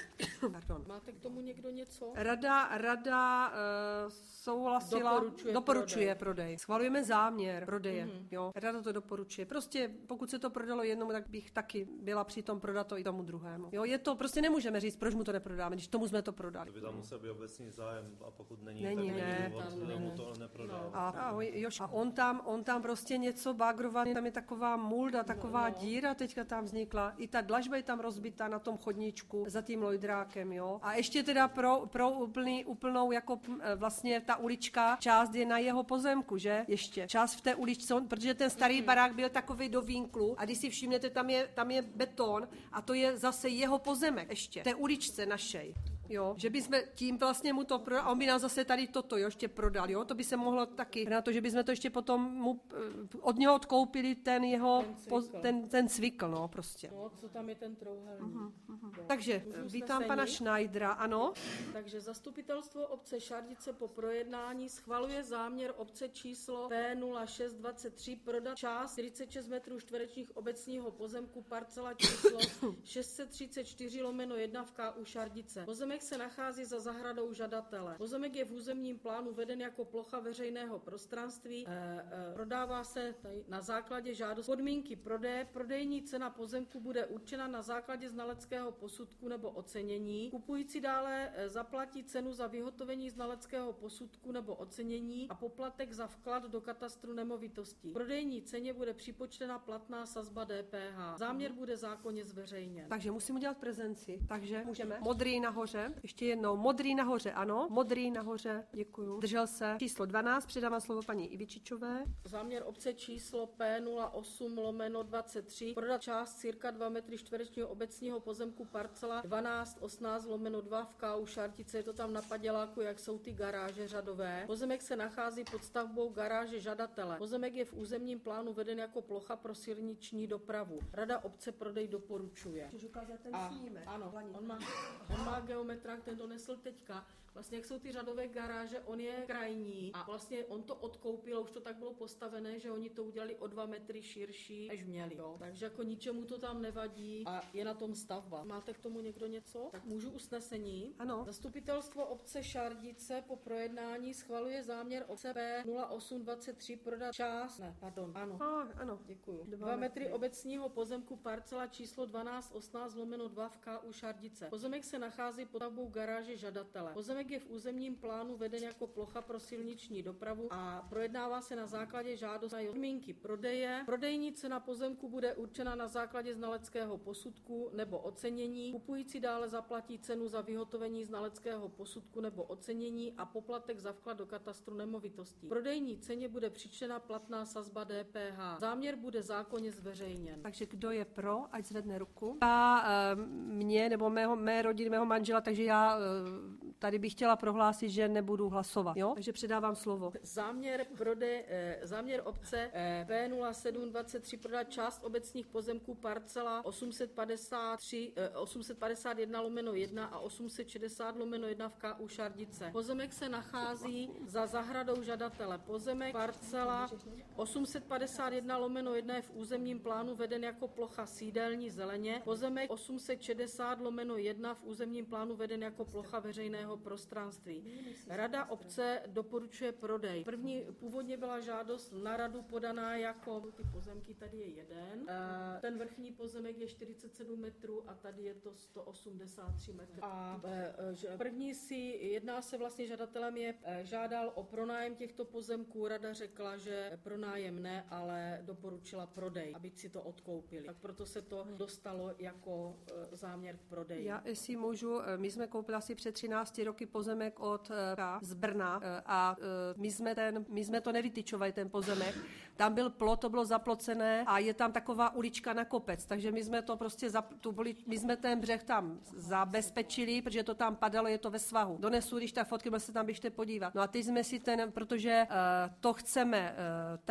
A: Pardon.
B: Máte k tomu někdo něco?
A: Rada, rada uh, souhlasila,
B: Doporučuje,
A: doporučuje prodej. prodej. Schvalujeme záměr prodeje.
B: Mm-hmm.
A: Jo. Rada to doporučuje. Prostě pokud se to prodalo jednomu, tak bych taky byla při tom prodat to i tomu druhému. Jo, je to, prostě nemůžeme říct, proč mu to neprodáme, když tomu jsme to prodali.
E: To by tam musel být obecný zájem a pokud není,
A: není
E: tak
A: ne.
E: důvod, že mu to neprodá.
A: A, a, Jož, a on tam, on tam prostě něco bagrovaný, tam je taková mulda, taková no, no. díra teďka tam vznikla. I ta dlažba je tam rozbitá na tom chodníčku za tím lojdrákem, jo. A ještě teda pro, pro úplný, úplnou jako vlastně ta ulička, část je na jeho pozemku, že? Ještě. Část v té uličce, protože ten starý mm-hmm. barák byl takový do vínklu a když si všimnete, tam je, tam je beton a to je zase jeho pozemek ještě. V té uličce našej. Jo, že bychom tím vlastně mu to prodali, a on by nás zase tady toto jo, ještě prodal, jo, to by se mohlo taky, na to, že bychom to ještě potom mu, od něho odkoupili ten jeho, ten cvikl, ten, ten cvikl no, prostě.
B: No, co tam je ten trouhelník. Uh-huh,
A: uh-huh. Takže vítám pana Schneidera, ano.
B: Takže zastupitelstvo obce Šardice po projednání schvaluje záměr obce číslo P nula šest dvacet tři prodat část čtyřicet šest metrů čtverečních obecního pozemku parcela číslo šest set třicet čtyři lomeno jedna v K U Šardice. Pozemek se nachází za zahradou žadatele. Pozemek je v územním plánu veden jako plocha veřejného prostranství. E, e, prodává se tady na základě žádosti. Podmínky prodeje. Prodejní cena pozemku bude určena na základě znaleckého posudku nebo ocenění. Kupující dále zaplatí cenu za vyhotovení znaleckého posudku nebo ocenění a poplatek za vklad do katastru nemovitostí. Prodejní ceně bude připočtena platná sazba D P H. Záměr bude zákonně zveřejněn.
A: Takže musím udělat prezenci. Takže můžeme. Modrý nahoře. Ještě jednou. Modrý nahoře, ano. Modrý nahoře. Děkuju. Držel se. Číslo dvanáct. Předávám slovo paní Ivičičové.
B: Záměr obce číslo P nula osm lomeno dvacet tři prodat část cirka dva metry čtverečního obecního pozemku parcela dvanáct osmnáct lomeno dva v K U Šardice. Je to tam na paděláku, jak jsou ty garáže řadové. Pozemek se nachází pod stavbou garáže žadatele. Pozemek je v územním plánu veden jako plocha pro silniční dopravu. Rada obce prodej doporučuje.
A: Můžu ukázat ten
B: A,
A: snímek.
B: ano, on má, on má geometra, ten donesl teďka. Vlastně jak jsou ty řadové garáže, on je krajní a vlastně on to odkoupil, už to tak bylo postavené, že oni to udělali o dva metry širší, než měli. Jo. Takže jako ničemu to tam nevadí a je na tom stavba. Máte k tomu někdo něco? Tak můžu usnesení.
A: Ano.
B: Zastupitelstvo obce Šardice po projednání schvaluje záměr obce P nula osm dvacet tři prodat část. Ne, pardon, ano.
A: A, ano.
B: Děkuju. Dva metry obecního pozemku parcela číslo dvanáct osmnáct lomeno dva v K U Šardice. Pozemek se nachází pod stavbou garáže žadatele. Pozemek je v územním plánu veden jako plocha pro silniční dopravu a projednává se na základě žádosti na podmínky prodeje. Prodejní cena pozemku bude určena na základě znaleckého posudku nebo ocenění. Kupující dále zaplatí cenu za vyhotovení znaleckého posudku nebo ocenění a poplatek za vklad do katastru nemovitostí. Prodejní ceně bude přičtena platná sazba D P H. Záměr bude zákonně zveřejněn.
A: Takže kdo je pro, ať zvedne ruku. A e, mě nebo mého, mé rodiny, mého manžela, takže já e, tady bych chtěla prohlásit, že nebudu hlasovat. Jo? Takže předávám slovo.
B: Záměr, prode, eh, záměr obce eh, P nula sedm dvacet tři prodat část obecních pozemků parcela osm set padesát tři, eh, osm set padesát jedna lomeno jedna a osm set šedesát lomeno jedna v K U Šardice. Pozemek se nachází za zahradou žadatele. Pozemek parcela osm set padesát jedna lomeno jedna je v územním plánu veden jako plocha sídelní zeleně. Pozemek osm set šedesát lomeno jedna v územním plánu veden jako plocha veřejného prostranství. Rada obce doporučuje prodej. První původně byla žádost na radu podaná jako ty pozemky, tady je jeden. Ten vrchní pozemek je čtyřicet sedm metrů a tady je to sto osmdesát tři metrů. A první si jedná se vlastně žadatelem je žádal o pronájem těchto pozemků. Rada řekla, že pronájem ne, ale doporučila prodej, aby si to odkoupili. Tak proto se to dostalo jako záměr k prodeji.
A: Já si můžu, my jsme koupili asi před třinácti roky pozemek od z Brna a my jsme, ten, my jsme to nevytyčovali, ten pozemek. Tam byl plot, to bylo zaplocené a je tam taková ulička na kopec, takže my jsme to prostě, tu byli, my jsme ten břeh tam zabezpečili, protože to tam padalo, je to ve svahu. Donesu, když tak fotky, se tam běžte podívat. No a teď jsme si ten, protože uh, to chceme uh, tam uh,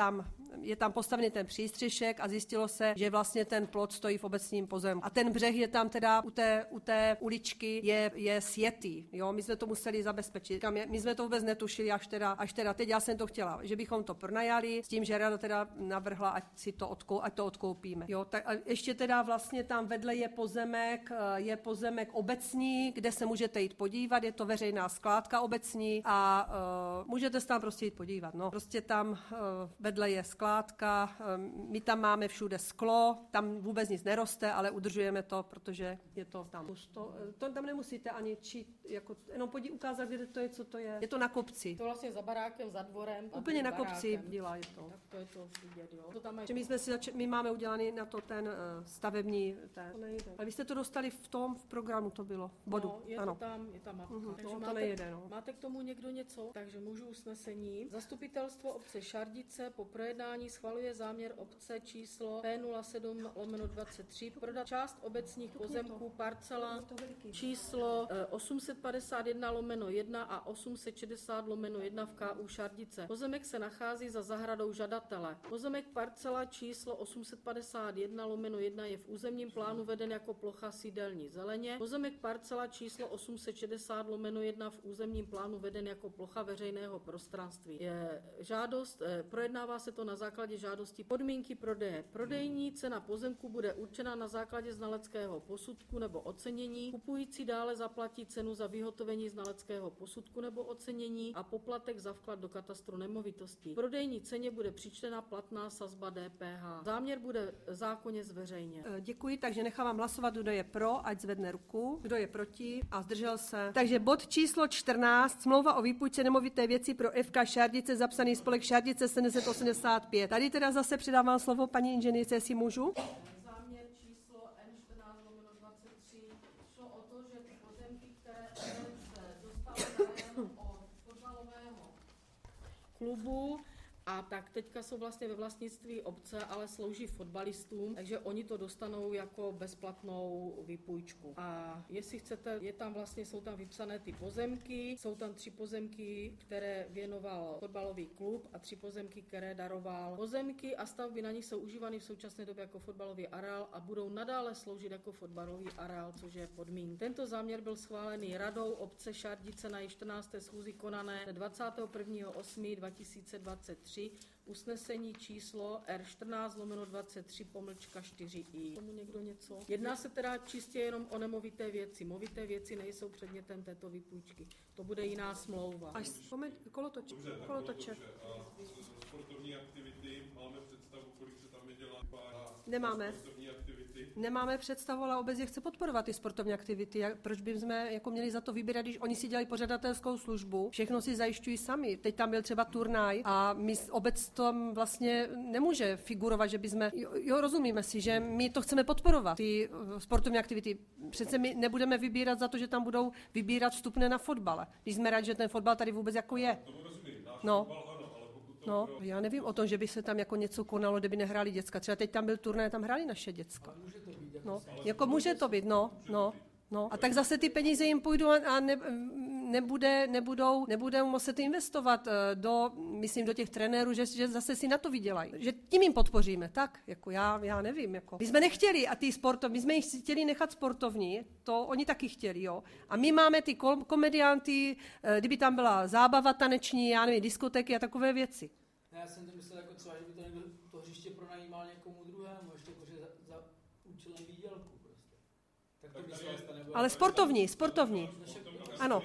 A: je tam postavený ten přístřešek a zjistilo se, že vlastně ten plot stojí v obecním pozemku. A ten břeh je tam teda u té, u té uličky je, je sjetý. Jo? My jsme to museli zabezpečit. My jsme to vůbec netušili, až teda, až teda teď já jsem to chtěla, že bychom to pronajali, s tím, že rada teda navrhla, ať si to, odkou, ať to odkoupíme. Jo? Tak a ještě teda vlastně tam vedle je pozemek, je pozemek obecní, kde se můžete jít podívat, je to veřejná skládka obecní a uh, můžete se tam prostě jít podívat. No. Prostě tam uh, vedle je skládka, um, my tam máme všude sklo, tam vůbec nic neroste, ale udržujeme to, protože je to tam pusto. To tam nemusíte ani čít, jako, jenom podí ukázat, kde to je, co to je. Je to na kopci.
B: To vlastně za barákem, za dvorem.
A: Úplně na
B: barákem.
A: kopci dělá je to.
B: Tak to je to vidět, jo. To tam mají...
A: My, jsme si zač- my máme udělaný na to ten uh, stavební, ten. Ale vy jste to dostali v tom, v programu to bylo, bodu.
B: No, je
A: ano.
B: to tam, je tam mapka.
A: Uh-huh,
B: Takže
A: no, to
B: máte,
A: nejde, no.
B: máte k tomu někdo něco? Takže můžu usnesení. Zastupitelstvo obce Šardice po projednání schvaluje záměr obce číslo P nula sedm lomeno dvacet tři prodat část obecních pozemků parcela číslo osm set padesát jedna lomeno jedna a osm set šedesát lomeno jedna v K U Šardice. Pozemek se nachází za zahradou žadatele. Pozemek parcela číslo osm set padesát jedna lomeno jedna je v územním plánu veden jako plocha sídelní zeleně. Pozemek parcela číslo osm set šedesát lomeno jedna v územním plánu veden jako plocha veřejného prostranství. Je žádost, eh, projednává se to na základě žádosti podmínky prodeje. Prodejní cena pozemku bude určena na základě znaleckého posudku nebo ocenění. Kupující dále zaplatí cenu za vyhotovení znaleckého posudku nebo ocenění a poplatek za vklad do katastru nemovitostí. V prodejní ceně bude přičtena platná sazba D P H. Záměr bude zákonně zveřejněn.
A: Děkuji, takže nechávám hlasovat, kdo je pro, ať zvedne ruku, kdo je proti a zdržel se. Takže bod číslo čtrnáct, smlouva o výpůjčce nemovité věci pro F K Šardice, zapsaný spolek Šardice sedm set osmdesát pět. Tady teda zase předávám slovo paní inženýrce, jestli můžu.
B: Záměr číslo N čtrnáct lomeno dvacet tři šlo o to, že ty pozemky, které se dostaly nájem od fotbalového klubu, a tak teďka jsou vlastně ve vlastnictví obce, ale slouží fotbalistům, takže oni to dostanou jako bezplatnou výpůjčku. A jestli chcete, je tam vlastně, jsou tam vypsané ty pozemky, jsou tam tři pozemky, které věnoval fotbalový klub a tři pozemky, které daroval. Pozemky a stavby na nich jsou užívány v současné době jako fotbalový areál a budou nadále sloužit jako fotbalový areál, což je podmínka. Tento záměr byl schválený radou obce Šardice na její čtrnácté schůzi konané dvacátého prvního osmého dva tisíce dvacet tři, usnesení číslo R čtrnáct lomeno dvacet tři pomlčka čtyři i. Tomu někdo něco? Jedná se teda čistě jenom o nemovité věci. Movité věci nejsou předmětem této výpůjčky. To bude jiná smlouva.
A: Až kolotoče.
C: Dobře, tak
A: kolotoče.
C: kolotoče. A sportovní aktivity, máme představu, kolik se tam vydělá?
A: Nemáme.
C: Sportovní aktivity.
A: Nemáme představu, ale obec je chce podporovat ty sportovní aktivity. Jak, proč bychom jako měli za to vybírat, když oni si dělají pořadatelskou službu, všechno si zajišťují sami. Teď tam byl třeba turnaj a my obec tam vlastně nemůže figurovat, že bychom, jo, jo, rozumíme si, že my to chceme podporovat, ty sportovní aktivity. Přece my nebudeme vybírat za to, že tam budou vybírat vstupné na fotbale. Když jsme rádi, že ten fotbal tady vůbec jako je.
C: Tomu rozumím, náš
A: no.
C: fotbal ano, ale pokud to
A: No,
C: pro...
A: já nevím o tom, že by se tam jako něco konalo, kde by nehráli děcka. Třeba teď tam byl turnaj, tam hráli naše děcka. No, jako může to být, no, no. No, a tak zase ty peníze jim půjdou a ne, nebude, nebudou, nebudou muset investovat do, myslím, do těch trenérů, že, že zase si na to vydělají. Že tím jim podpoříme, tak, jako já, já nevím. Jako. My jsme nechtěli a ty sportovní, my jsme jich chtěli nechat sportovní, to oni taky chtěli, jo. A my máme ty komedianty, kdyby tam byla zábava taneční, já nevím, diskotéky a takové věci.
F: Já jsem to myslel jako třeba, že by to někdo to hřiště pronajímal někomu druhému, ještě jakože za, za účelem výdělku prostě. Tak to myslel jste, nebo...
A: Ale sportovní, sportovní. Ano.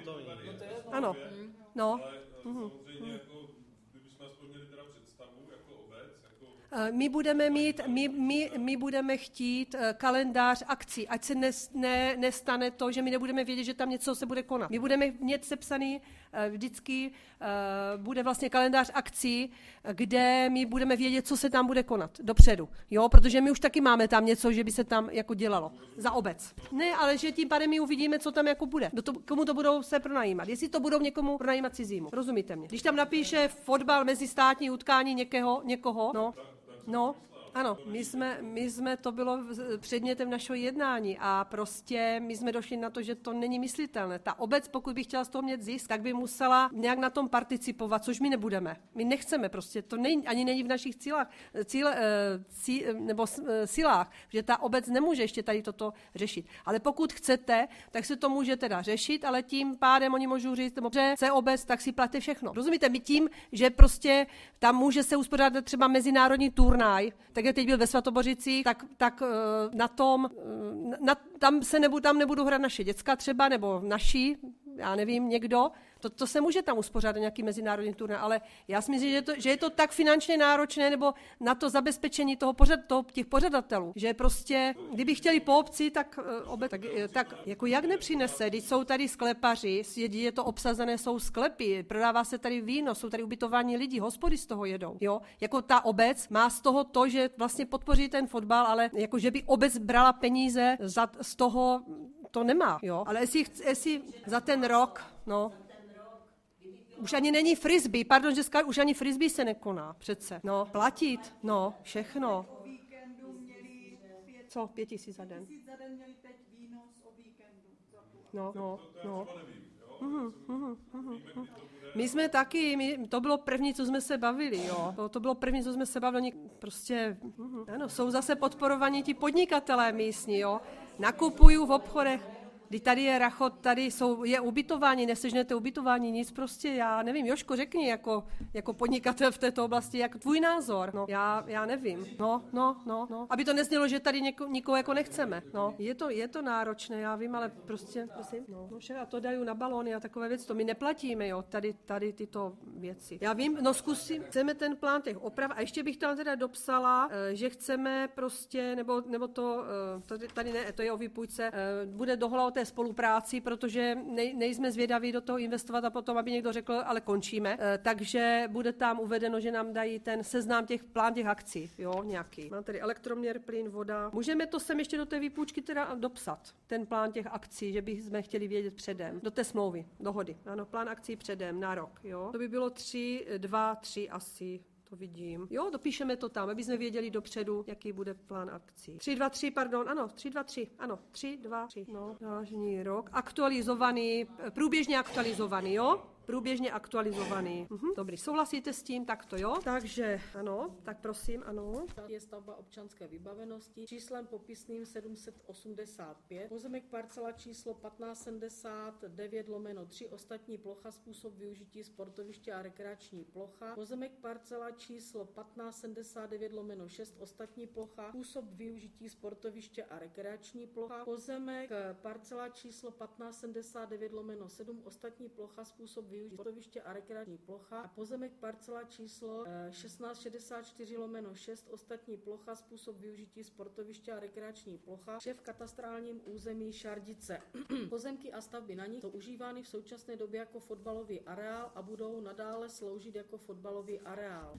A: Ano. No.
C: Ale samozřejmě jako, kdybychom aspoň měli teda představu jako obec, jako...
A: My budeme mít, my, my, my budeme chtít kalendář akcí, ať se ne, ne, nestane to, že my nebudeme vědět, že tam něco se bude konat. My budeme mít sepsaný vždycky, bude vlastně kalendář akcí, kde my budeme vědět, co se tam bude konat dopředu. Jo, protože my už taky máme tam něco, že by se tam jako dělalo za obec. Ne, ale že tím pádem my uvidíme, co tam jako bude. Do to, komu to budou se pronajímat. Jestli to budou někomu pronajímat cizímu. Rozumíte mě? Když tam napíše fotbal mezi státní utkání někoho, někoho, no, no, ano, my jsme, my jsme, to bylo předmětem našeho jednání a prostě my jsme došli na to, že to není myslitelné. Ta obec, pokud by chtěla z toho mít zisk, tak by musela nějak na tom participovat, což my nebudeme. My nechceme prostě, to není, ani není v našich cílách, cíle, cí, nebo silách, že ta obec nemůže ještě tady toto řešit. Ale pokud chcete, tak se to může teda řešit, ale tím pádem oni můžou říct, že chce obec, tak si platí všechno. Rozumíte? My tím, že prostě tam může se uspořádat třeba mezinárodní turnaj, tak jak teď byl ve Svatobořicích, tak, tak na tom, na, tam se nebudu, tam nebudu hrát naše děcka třeba, nebo naši, já nevím, někdo, to, to se může tam uspořádat nějaký mezinárodní turnaj, ale já si myslím, že je, to, že je to tak finančně náročné, nebo na to zabezpečení toho, pořad, toho těch pořadatelů, že prostě, kdyby chtěli po obci, tak, obec, tak, tak jako jak nepřinese, když jsou tady sklepaři, je to obsazené, jsou sklepy, prodává se tady víno, jsou tady ubytování lidí, hospody z toho jedou, jo, jako ta obec má z toho to, že vlastně podpoří ten fotbal, ale jako že by obec brala peníze za, z toho, to nemá, jo, ale jestli, jestli za ten rok, no, už ani není frisbee, pardon, že ská, už ani frisbee se nekoná, přece. No, platit, no, všechno. Co, pět tisíc za den? No, no, no. Uhum, uhum, uhum, uhum. My jsme taky, my, to bylo první, co jsme se bavili, jo. To, to bylo první, co jsme se bavili, prostě, uhum. Ano, jsou zase podporovaní ti podnikatelé místní, jo. Nakupují v obchodech. Když tady je rachot, tady jsou, je ubytování, nesežnete ubytování, nic prostě, já nevím. Jožko, řekni jako, jako podnikatel v této oblasti, jak tvůj názor. No, já, já nevím. No, no, no, no. Aby to neznělo, že tady něko, nikoho jako nechceme. No, je to, je to náročné, já vím, ale prostě, prosím. No, no a to dají na balóny a takové věci, to my neplatíme, jo, tady, tady tyto věci. Já vím, no zkusím, chceme ten plán těch oprav a ještě bych tam teda dopsala, že chceme prostě, nebo, nebo to, tady ne, to je o výpůjce, bude dohola té spolupráci, protože nej, nejsme zvědaví do toho investovat a potom, aby někdo řekl, ale končíme. E, takže bude tam uvedeno, že nám dají ten seznam těch plán těch akcí, jo, nějaký. Mám tady elektroměr, plyn, voda. Můžeme to sem ještě do té výpůjčky teda dopsat, ten plán těch akcí, že bychom chtěli vědět předem. Do té smlouvy, dohody. Ano, plán akcí předem na rok, jo. To by bylo tři, dva, tři asi. To vidím. Jo, dopíšeme to tam, aby jsme věděli dopředu, jaký bude plán akcí. tři, dva, tři, pardon, ano, tři, dva, tři, ano, tři, dva, tři, no, vážný rok. Aktualizovaný, průběžně aktualizovaný, jo? Průběžně aktualizovaný. Mhm. Dobrý, souhlasíte s tím? Tak to jo. Takže ano, tak prosím, ano.
B: Je stavba občanské vybavenosti číslem popisným sedm set osmdesát pět. Pozemek parcela číslo patnáct sedmdesát devět lomeno tři, ostatní plocha, způsob využití sportoviště a rekreační plocha. Pozemek parcela číslo patnáct sedmdesát devět lomeno šest, ostatní plocha, způsob využití sportoviště a rekreační plocha. Pozemek parcela číslo patnáct sedmdesát devět lomeno sedm, ostatní plocha, způsob využití sportoviště a rekreační plocha a pozemek parcela číslo šestnáct šedesát čtyři lomeno šest, ostatní plocha, způsob využití sportoviště a rekreační plocha, vše v katastrálním území Šardice. Pozemky a stavby na nich jsou užívány v současné době jako fotbalový areál a budou nadále sloužit jako fotbalový areál.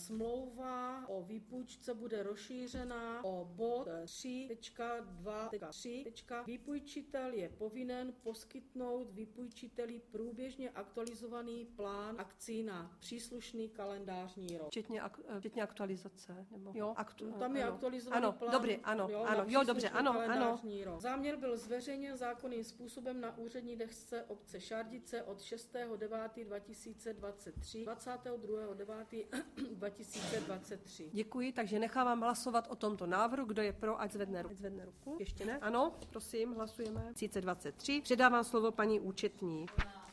B: Smlouva o výpůjčce bude rozšířena o bod tři tečka dva tečka tři. Výpůjčitel je povinen poskytnout výpůjčiteli průběžně aktualizovaný aktualizovaný plán akcí na příslušný kalendářní rok.
A: Včetně, ak, včetně aktualizace. Nebo, jo, aktu,
B: tam je
A: ano.
B: aktualizovaný
A: ano,
B: plán.
A: Dobrý, ano,
B: jo,
A: ano, jo, dobře, ano, ano.
B: Rok. Záměr byl zveřejněn zákonným způsobem na úřední desce obce Šardice od šestého devátého dva tisíce dvacet tři, dvacátého druhého devátého dva tisíce dvacet tři.
A: Děkuji, takže nechávám hlasovat o tomto návrhu. Kdo je pro, ať zvedne ruku. Zvedne ruku. Ještě ne? Ano, prosím, hlasujeme. dva tisíce dvacet tři. Předávám slovo paní účetní.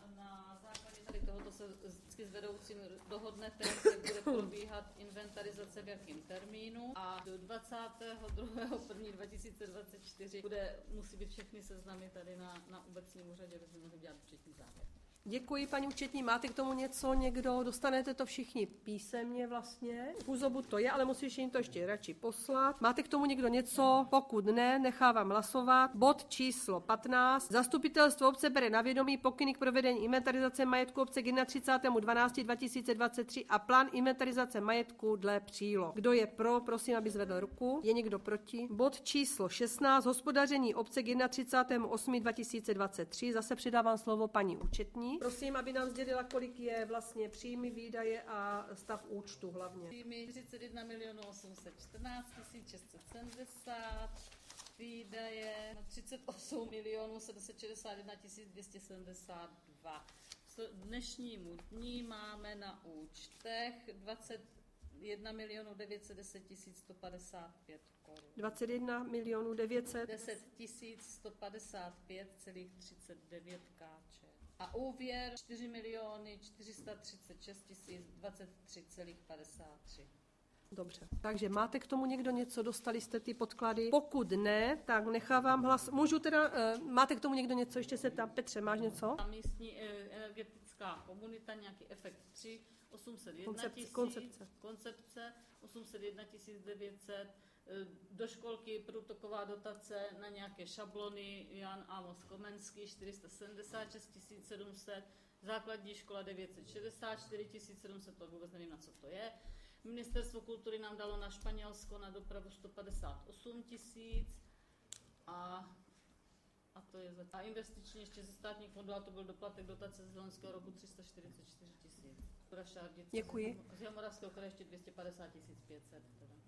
D: S vedoucím dohodnete, jak bude probíhat inventarizace v jakém termínu a do dvacátého druhého prvního dva tisíce dvacet čtyři bude, musí být všechny seznamy tady na, na obecním úřadě, aby jsme mohli dělat účetní závěr.
A: Děkuji, paní účetní. Máte k tomu něco někdo? Dostanete to všichni písemně vlastně. V úzobu to je, ale musíš jim to ještě radši poslat. Máte k tomu někdo něco? Pokud ne, nechávám hlasovat. Bod číslo patnáct. Zastupitelstvo obce bere na vědomí pokyny k provedení inventarizace majetku obce k třicátému druhému dva tisíce dvacet tři a plán inventarizace majetku dle příloh. Kdo je pro, prosím, aby zvedl ruku. Je někdo proti? Bod číslo šestnáct. Hospodaření obce k třicátému osmému dva tisíce dvacet tři. Zase předávám slovo paní účetní. hospodaření. Prosím, aby nám sdělila, kolik je vlastně příjmy, výdaje a stav účtu hlavně.
D: Příjmy čtyřicet jedna milionů osm set čtrnáct tisíc šest set sedmdesát, výdaje třicet osm milionů sedm set šedesát jedna tisíc dvě stě sedmdesát dva. K dnešnímu dní máme na účtech dvacet jedna milionů devět set deset tisíc sto padesát pět korun.
A: dvacet jedna milionů devět set
D: deset tisíc sto padesát pět celých třicet devět káče. A úvěr čtyři miliony čtyři sta třicet šest tisíc dvacet tři celých padesát tři.
A: Dobře. Takže máte k tomu někdo něco? Dostali jste ty podklady? Pokud ne, tak nechávám hlas. Můžu teda, uh, máte k tomu někdo něco? Ještě se tam, Petře, máš něco?
D: A místní uh, energetická komunita, nějaký efekt tři, osm set jedna tisíc,
A: koncepce.
D: koncepce osm set jedna tisíc devět set, do školky průtoková dotace na nějaké šablony Jan Amos Komenský čtyři sta sedmdesát šest tisíc sedm set, základní škola devět set šedesát čtyři tisíc sedm set, to vůbec nevím, na co to je. Ministerstvo kultury nám dalo na Španělsko na dopravu sto padesát osm tisíc a, a to je za, a investiční ještě ze státních fondů, a to byl doplatek dotace z loňského roku tři sta čtyřicet čtyři tisíc.
A: Děkuji.
D: Z Jihomoravského kraje ještě dvě stě padesát tisíc pět set.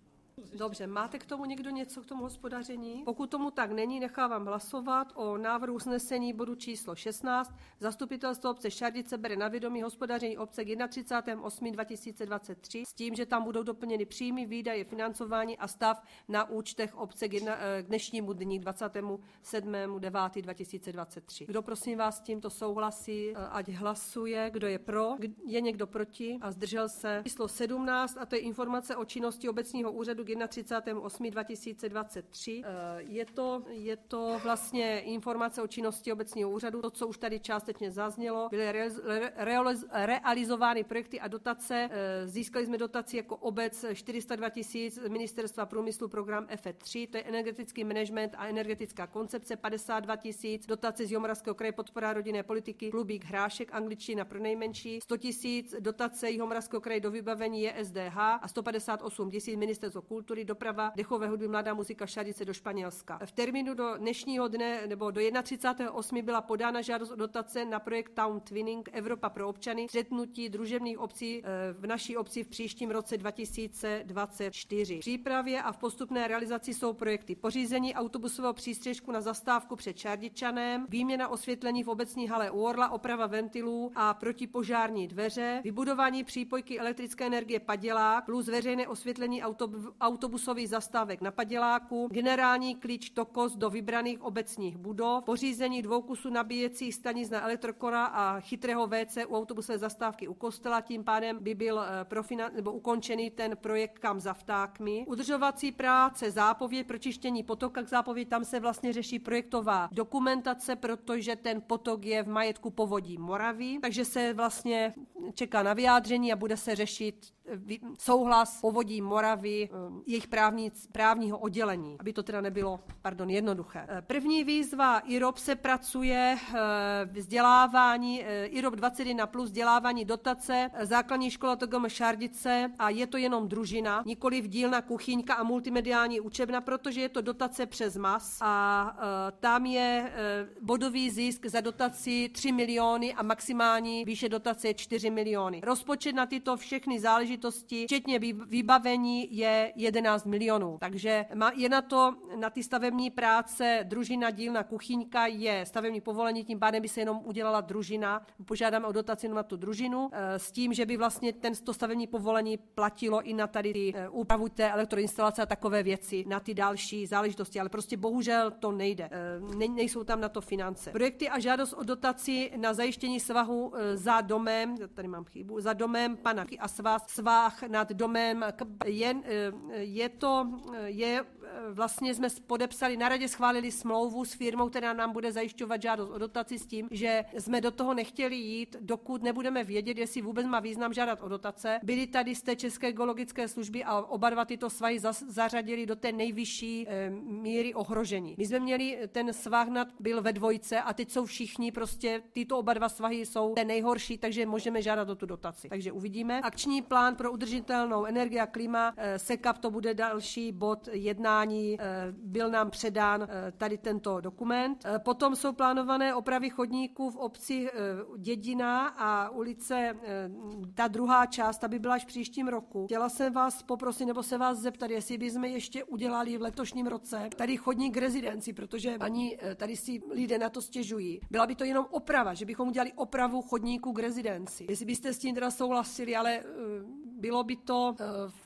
A: Dobře, máte k tomu někdo něco k tomu hospodaření? Pokud tomu tak není, nechávám hlasovat o návrhu usnesení bodu číslo šestnáct. Zastupitelstvo obce Šardice bere na vědomí hospodaření obce k třicátého prvního osmého dva tisíce dvacet tři s tím, že tam budou doplněny příjmy, výdaje, financování a stav na účtech obce k, jedna, k dnešnímu dní dvacátého sedmého devátého dva tisíce dvacet tři. Kdo prosím vás s tímto souhlasí, ať hlasuje. Kdo je pro? Je někdo proti? A zdržel se? Číslo sedmnáct, a to je informace o činnosti obecního úřadu k třicátého prvního osmého dva tisíce dvacet tři. Je to, je to vlastně informace o činnosti obecního úřadu, to, co už tady částečně zaznělo. Byly re, re, realizovány projekty a dotace. Získali jsme dotaci jako obec čtyři sta dva tisíc Ministerstva průmyslu, program F E tři, to je energetický management a energetická koncepce, padesát dva tisíc, dotace z Jihomoravského kraje, podpora rodinné politiky, Klubík Hrášek, angličtina pro nejmenší, sto tisíc, dotace Jihomoravského kraje do vybavení J S D H a sto padesát osm tisíc Ministerstvo kultury, doprava, dechové hudby, mladá muzika, Šardice do Španělska. V termínu do dnešního dne nebo do třicátého prvního osmého byla podána žádost o dotace na projekt Town Twinning Evropa pro občany, střetnutí družebních obcí v naší obci v příštím roce dva tisíce dvacet čtyři. V přípravě a v postupné realizaci jsou projekty pořízení autobusového přístřežku na zastávku před Šardičanem, výměna osvětlení v obecní hale u Orla, oprava ventilů a protipožární dveře, vybudování přípojky elektrické energie Padělák plus veřejné osvětlení autobusových zastávek na Paděláku, generální klíč Tokos do vybraných obecních budov, pořízení dvou kusů nabíjecích stanic na elektrokora a chytrého V C u autobusové zastávky u kostela, tím pádem by byl profinan- nebo ukončený ten projekt Kam za vtákmi. Udržovací práce, zápověď pro čištění potoka k zápověď, tam se vlastně řeší projektová dokumentace, protože ten potok je v majetku Povodí Moravy, takže se vlastně čeká na vyjádření a bude se řešit souhlas Povodí Moravy, jejich právní, právního oddělení, aby to teda nebylo, pardon, jednoduché. První výzva I R O P se pracuje vzdělávání, I R O P dvacet jedna plus vzdělávání dotace, základní škola T G M Šardice a je to jenom družina, nikoliv dílna, kuchyňka a multimediální učebna, protože je to dotace přes M A S a tam je bodový zisk za dotaci tři miliony a maximální výše dotace je čtyři miliony. Rozpočet na tyto všechny záležitosti, včetně vybavení, je jedenáct milionů. Takže je na to, na ty stavební práce družina, dílna, kuchyňka je stavební povolení, tím pádem by se jenom udělala družina. Požádáme o dotaci na tu družinu s tím, že by vlastně ten to stavební povolení platilo i na tady ty úpravu té elektroinstalace a takové věci, na ty další záležitosti, ale prostě bohužel to nejde. Ne, nejsou tam na to finance. Projekty a žádost o dotaci na zajištění svahu za domem, tady mám chybu, za domem pana a svaz, svah nad domem je, je to, je vlastně jsme podepsali, na radě schválili smlouvu s firmou, která nám bude zajišťovat žádost o dotaci s tím, že jsme do toho nechtěli jít, dokud nebudeme vědět, jestli vůbec má význam žádat o dotace. Byli tady z té České geologické služby a oba dva tyto svahy zařadili do té nejvyšší e, míry ohrožení. My jsme měli, ten svah nad byl ve dvojce a teď jsou všichni, prostě tyto oba dva svahy jsou ten nejhorší, takže můžeme žádat o tu dotaci. Takže uvidíme. Akční plán pro udržitelnou energii a klima, e, S E K A P, to bude další bod jedna jednání byl nám předán tady tento dokument. Potom jsou plánované opravy chodníků v obci Dědina a ulice, ta druhá část, aby byla až v příštím roku. Chtěla jsem vás poprosit, nebo se vás zeptat, jestli bychom ještě udělali v letošním roce tady chodník k rezidenci, protože ani tady si lidé na to stěžují. Byla by to jenom oprava, že bychom udělali opravu chodníků k rezidenci. Jestli byste s tím teda souhlasili, ale bylo by to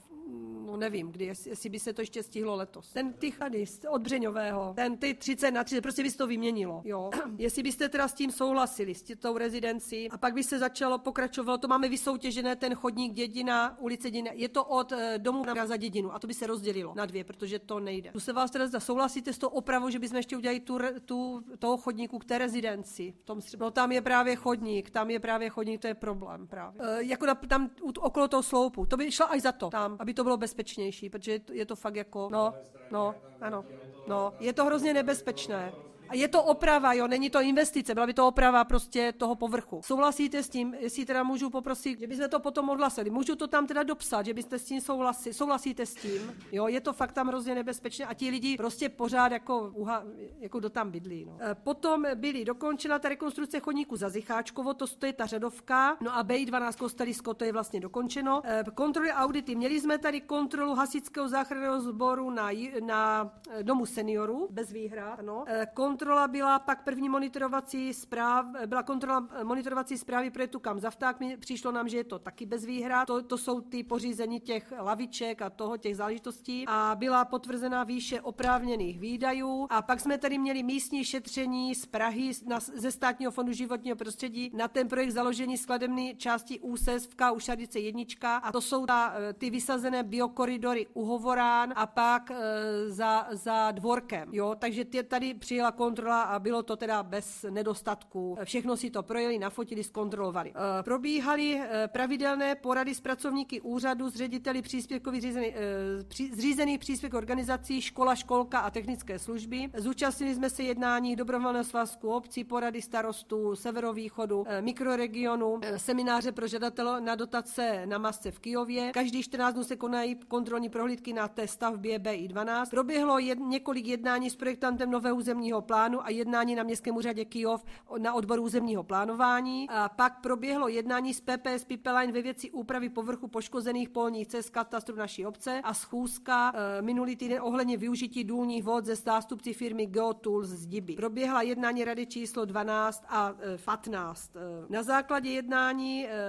A: no nevím, kdy, jestli by se to ještě stihlo letos. Ten ty tady od Břeňového, ten ty třicet na třicet, prostě by se to vyměnilo. Jo. Jestli byste teda s tím souhlasili, s tou rezidencí, a pak by se začalo, pokračovalo, to máme vysoutěžené, ten chodník Dědina, ulice Dědina, je to od domu na za Dědinu a to by se rozdělilo na dvě, protože to nejde. Tu se vás teda zda souhlasíte s tou opravou, že bychom ještě udělali tu, tu, toho chodníku k té rezidenci. V tom, no tam je právě chodník, tam je právě chodník, to je problém právě. E, jako na, tam okolo toho sloupu, to by šlo až za to, tam, aby to bylo bezpečnější, protože je to, je to fakt jako, no, no, ano, no, je to hrozně nebezpečné. A je to oprava, jo, není to investice, byla by to oprava prostě toho povrchu. Souhlasíte s tím, jestli teda můžu poprosit, že bychom to potom odhlasili. Můžu to tam teda dopsat, že byste s tím souhlasili. Souhlasíte s tím? Jo, je to fakt tam hrozně nebezpečné a ti lidi prostě pořád jako, uha, jako kdo tam bydlí. No. Potom byly dokončena ta rekonstrukce chodníku za Zicháčkovo, to, to je ta řadovka, no a bé dvanáct Kostelisko, to je vlastně dokončeno. Kontroly audity, měli jsme tady kontrolu hasičského záchranného sboru na, na domu seniorů, bez výhrad, ano. Kontrola byla pak první monitorovací zpráv, byla kontrola monitorovací zprávy projektu Kam Zavták, přišlo nám, že je to taky bez výhrad, to, to jsou ty pořízení těch laviček a toho, těch záležitostí a byla potvrzena výše oprávněných výdajů a pak jsme tady měli místní šetření z Prahy na, ze Státního fondu životního prostředí na ten projekt založení skladebné části Úsesvka, Ušadice jednička a to jsou ta, ty vysazené biokoridory u Hovorán a pak e, za, za Dvorkem, jo, takže tě, tady přijela kontrola a bylo to teda bez nedostatků. Všechno si to projeli, nafotili, zkontrolovali. E, probíhaly pravidelné porady s pracovníky úřadu, s řediteli příspěvkových zřízených, e, při, zřízených příspěvkových organizací, škola, školka a technické služby. Zúčastnili jsme se jednání dobrovolného svazku obcí, porady starostů, severovýchodu, e, mikroregionu, e, semináře pro žadatele na dotace na masce v Kyjově. Každý čtrnáct dnů se konají kontrolní prohlídky na té stavbě bé dvanáct. Proběhlo jed, několik jednání s projektantem nového územního plánu a jednání na Městském úřadě Kyjov na odboru územního plánování. A pak proběhlo jednání s pé pé es Pipeline ve věci úpravy povrchu poškozených polních cest katastru naší obce a schůzka e, minulý týden ohledně využití důlních vod ze zástupci firmy Geotools z Diby. Proběhla jednání rady číslo dvanáct a e, patnáct. E, na základě jednání e,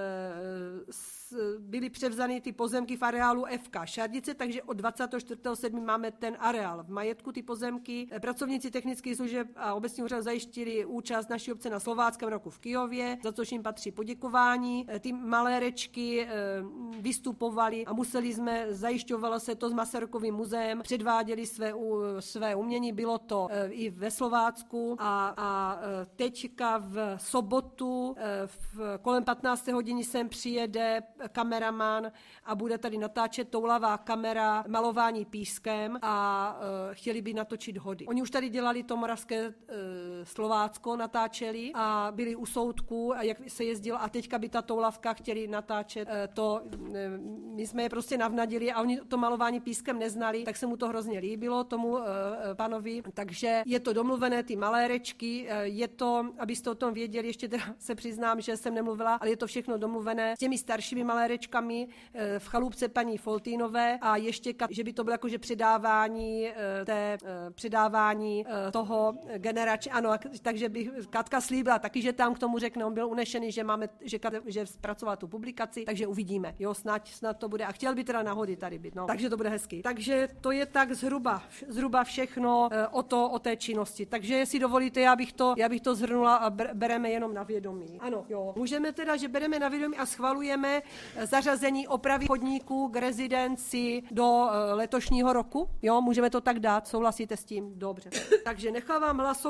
A: s, byly převzaly ty pozemky v areálu ef ká Šardice, takže od dvacátého čtvrtého sedmého máme ten areál v majetku, ty pozemky. E, pracovníci technických služeb a obecní úřad zajištili účast naší obce na Slováckém roku v Kyjově, za což jim patří poděkování. Ty malé rečky vystupovaly a museli jsme, zajišťovalo se to s Masarykovým muzeem, předváděli své, své umění, bylo to i ve Slovácku a, a teďka v sobotu v kolem patnácté hodiny sem přijede kameraman a bude tady natáčet toulavá kamera malování pískem a chtěli by natočit hody. Oni už tady dělali to moravské Slovácko, natáčeli a byli u soudků a jak se jezdilo a teďka by ta toulavka chtěli natáčet to, my jsme je prostě navnadili a oni to malování pískem neznali, tak se mu to hrozně líbilo tomu panovi, takže je to domluvené, ty malé rečky, je to, abyste o tom věděli, ještě teda se přiznám, že jsem nemluvila, ale je to všechno domluvené s těmi staršími malérečkami v chalupce paní Foltínové a ještě, že by to bylo jakože předávání té, předávání toho generace, ano, takže bych Katka slíbila taky, že tam k tomu řekne, on byl unešený, že máme, že, že zpracoval tu publikaci, takže uvidíme, jo, snad, snad to bude a chtěl by teda nahody tady být, no, takže to bude hezký. Takže to je tak zhruba, zhruba všechno o to, o té činnosti. Takže jestli dovolíte, já bych to, já bych to zhrnula a bereme jenom na vědomí. Ano, jo. Můžeme teda, že bereme na vědomí a schvalujeme zařazení opravy chodníků k rezidenci do letošního roku, jo, můžeme to tak dát, souhlasíte s tím? Dobře. Takže nechávám hlasovat, bereme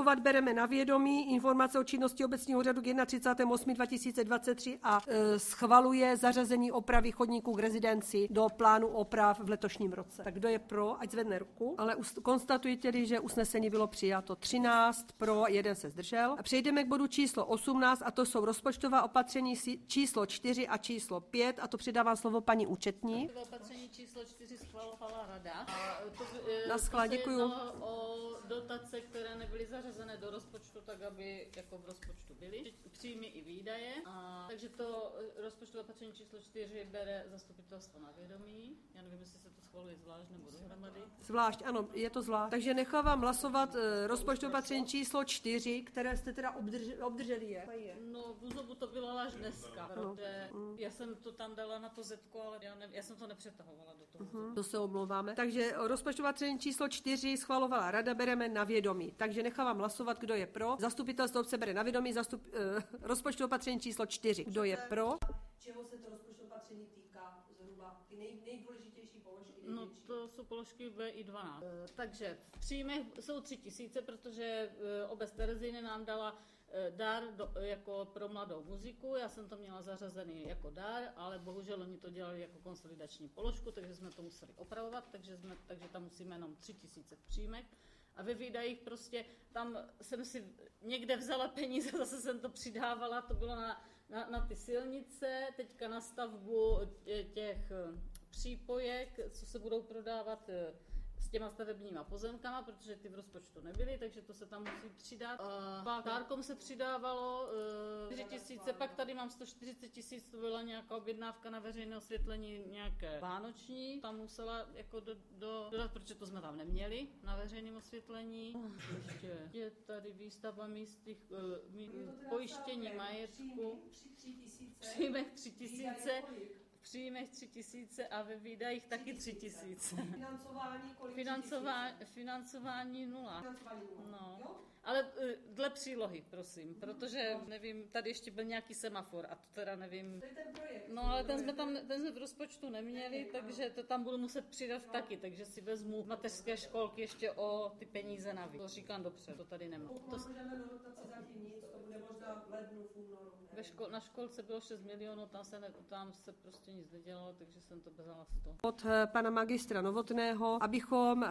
A: bereme na vědomí informace o činnosti obecního úřadu k třicátého prvního osmého dva tisíce dvacet tři a e, schvaluje zařazení opravy chodníků k rezidenci do plánu oprav v letošním roce. Tak kdo je pro, ať zvedne ruku, ale konstatuji tedy, že usnesení bylo přijato třináct pro, jeden se zdržel. A přejdeme k bodu číslo osmnáct a to jsou rozpočtová opatření číslo čtyři a číslo pět a to předávám slovo paní účetní.
D: Opatření číslo čtyři schvalovala rada. A to, e,
A: Naschle,
D: to se
A: děkuju.
D: jednalo o dotace, které nebyly zařazené do rozpočtu, tak aby jako v rozpočtu byly. Příjmy i výdaje. A, takže to rozpočtové opatření číslo čtyři bere zastupitelstvo na vědomí. Já nevím, jestli se to schvaluje zvlášť nebo dohromady.
A: Zvlášť, ano, je to zvlášť. Takže nechávám hlasovat e, rozpočtové opatření číslo čtyři, které jste teda obdrželi, obdrželi je.
D: No, v Úzobu to bylo až dneska, protože no. já jsem to tam dala na to zetko, ale já, ne, já jsem to nepřetahovala do toho. Uh-huh.
A: To se omlouváme. Takže rozpočtové opatření číslo čtyři schvalovala rada, bereme na vědomí. Takže nechávám hlasovat, kdo je pro. Zastupitelstvo obce bere na vědomí zastup, eh, rozpočtové opatření číslo čtyři. Kdo je pro?
G: Čeho se to rozpočtové opatření týká? Zhruba ty nej, nejdůležitější položky.
D: No to jsou položky B I dvanáct. E, takže v příjmech jsou tři tisíce, protože e, obec Terezíny nám dala e, dar do, jako pro mladou muziku. Já jsem to měla zařazený jako dar, ale bohužel oni to dělali jako konsolidační položku, takže jsme to museli opravovat, takže, jsme, takže tam musíme jenom tři tisíce v příjmech. A ve výdajích prostě tam jsem si někde vzala peníze, zase jsem to přidávala, to bylo na, na, na ty silnice, teďka na stavbu těch přípojek, co se budou prodávat s těma stavebníma pozemkama, protože ty v rozpočtu nebyly, takže to se tam musí přidat. Uh, Kárkom se přidávalo čtyři uh, tisíce, pak tady mám sto čtyřicet tisíc, to byla nějaká objednávka na veřejné osvětlení nějaké vánoční, tam musela jako do, do, dodat, protože to jsme tam neměli na veřejném osvětlení. Ještě je tady výstavba místních uh, mí, pojištění majetku, příjmech tři tisíce. V příjmech tři tisíce a ve výdajích taky tři tisíce.
G: Financování kolik?
D: Financování, financování nula.
G: Financování nula.
D: No.
G: Jo?
D: Ale dle přílohy, prosím, protože nevím, tady ještě byl nějaký semafor a to teda nevím.
G: To je ten projekt.
D: No ale ten jsme tam, ten jsme v rozpočtu neměli, takže to tam budu muset přidat taky, takže si vezmu mateřské školky ještě o ty peníze navíc. To říkám dobře, to tady nemám.
G: Pokud můžeme na dotaci zatím nic, to bude možná v lednu, v únoru.
D: Ve ško- na školce bylo šest milionů, tam se, ne, tam se prostě nic nedělalo, takže jsem to bezala z toho.
A: Od pana magistra Novotného, abychom,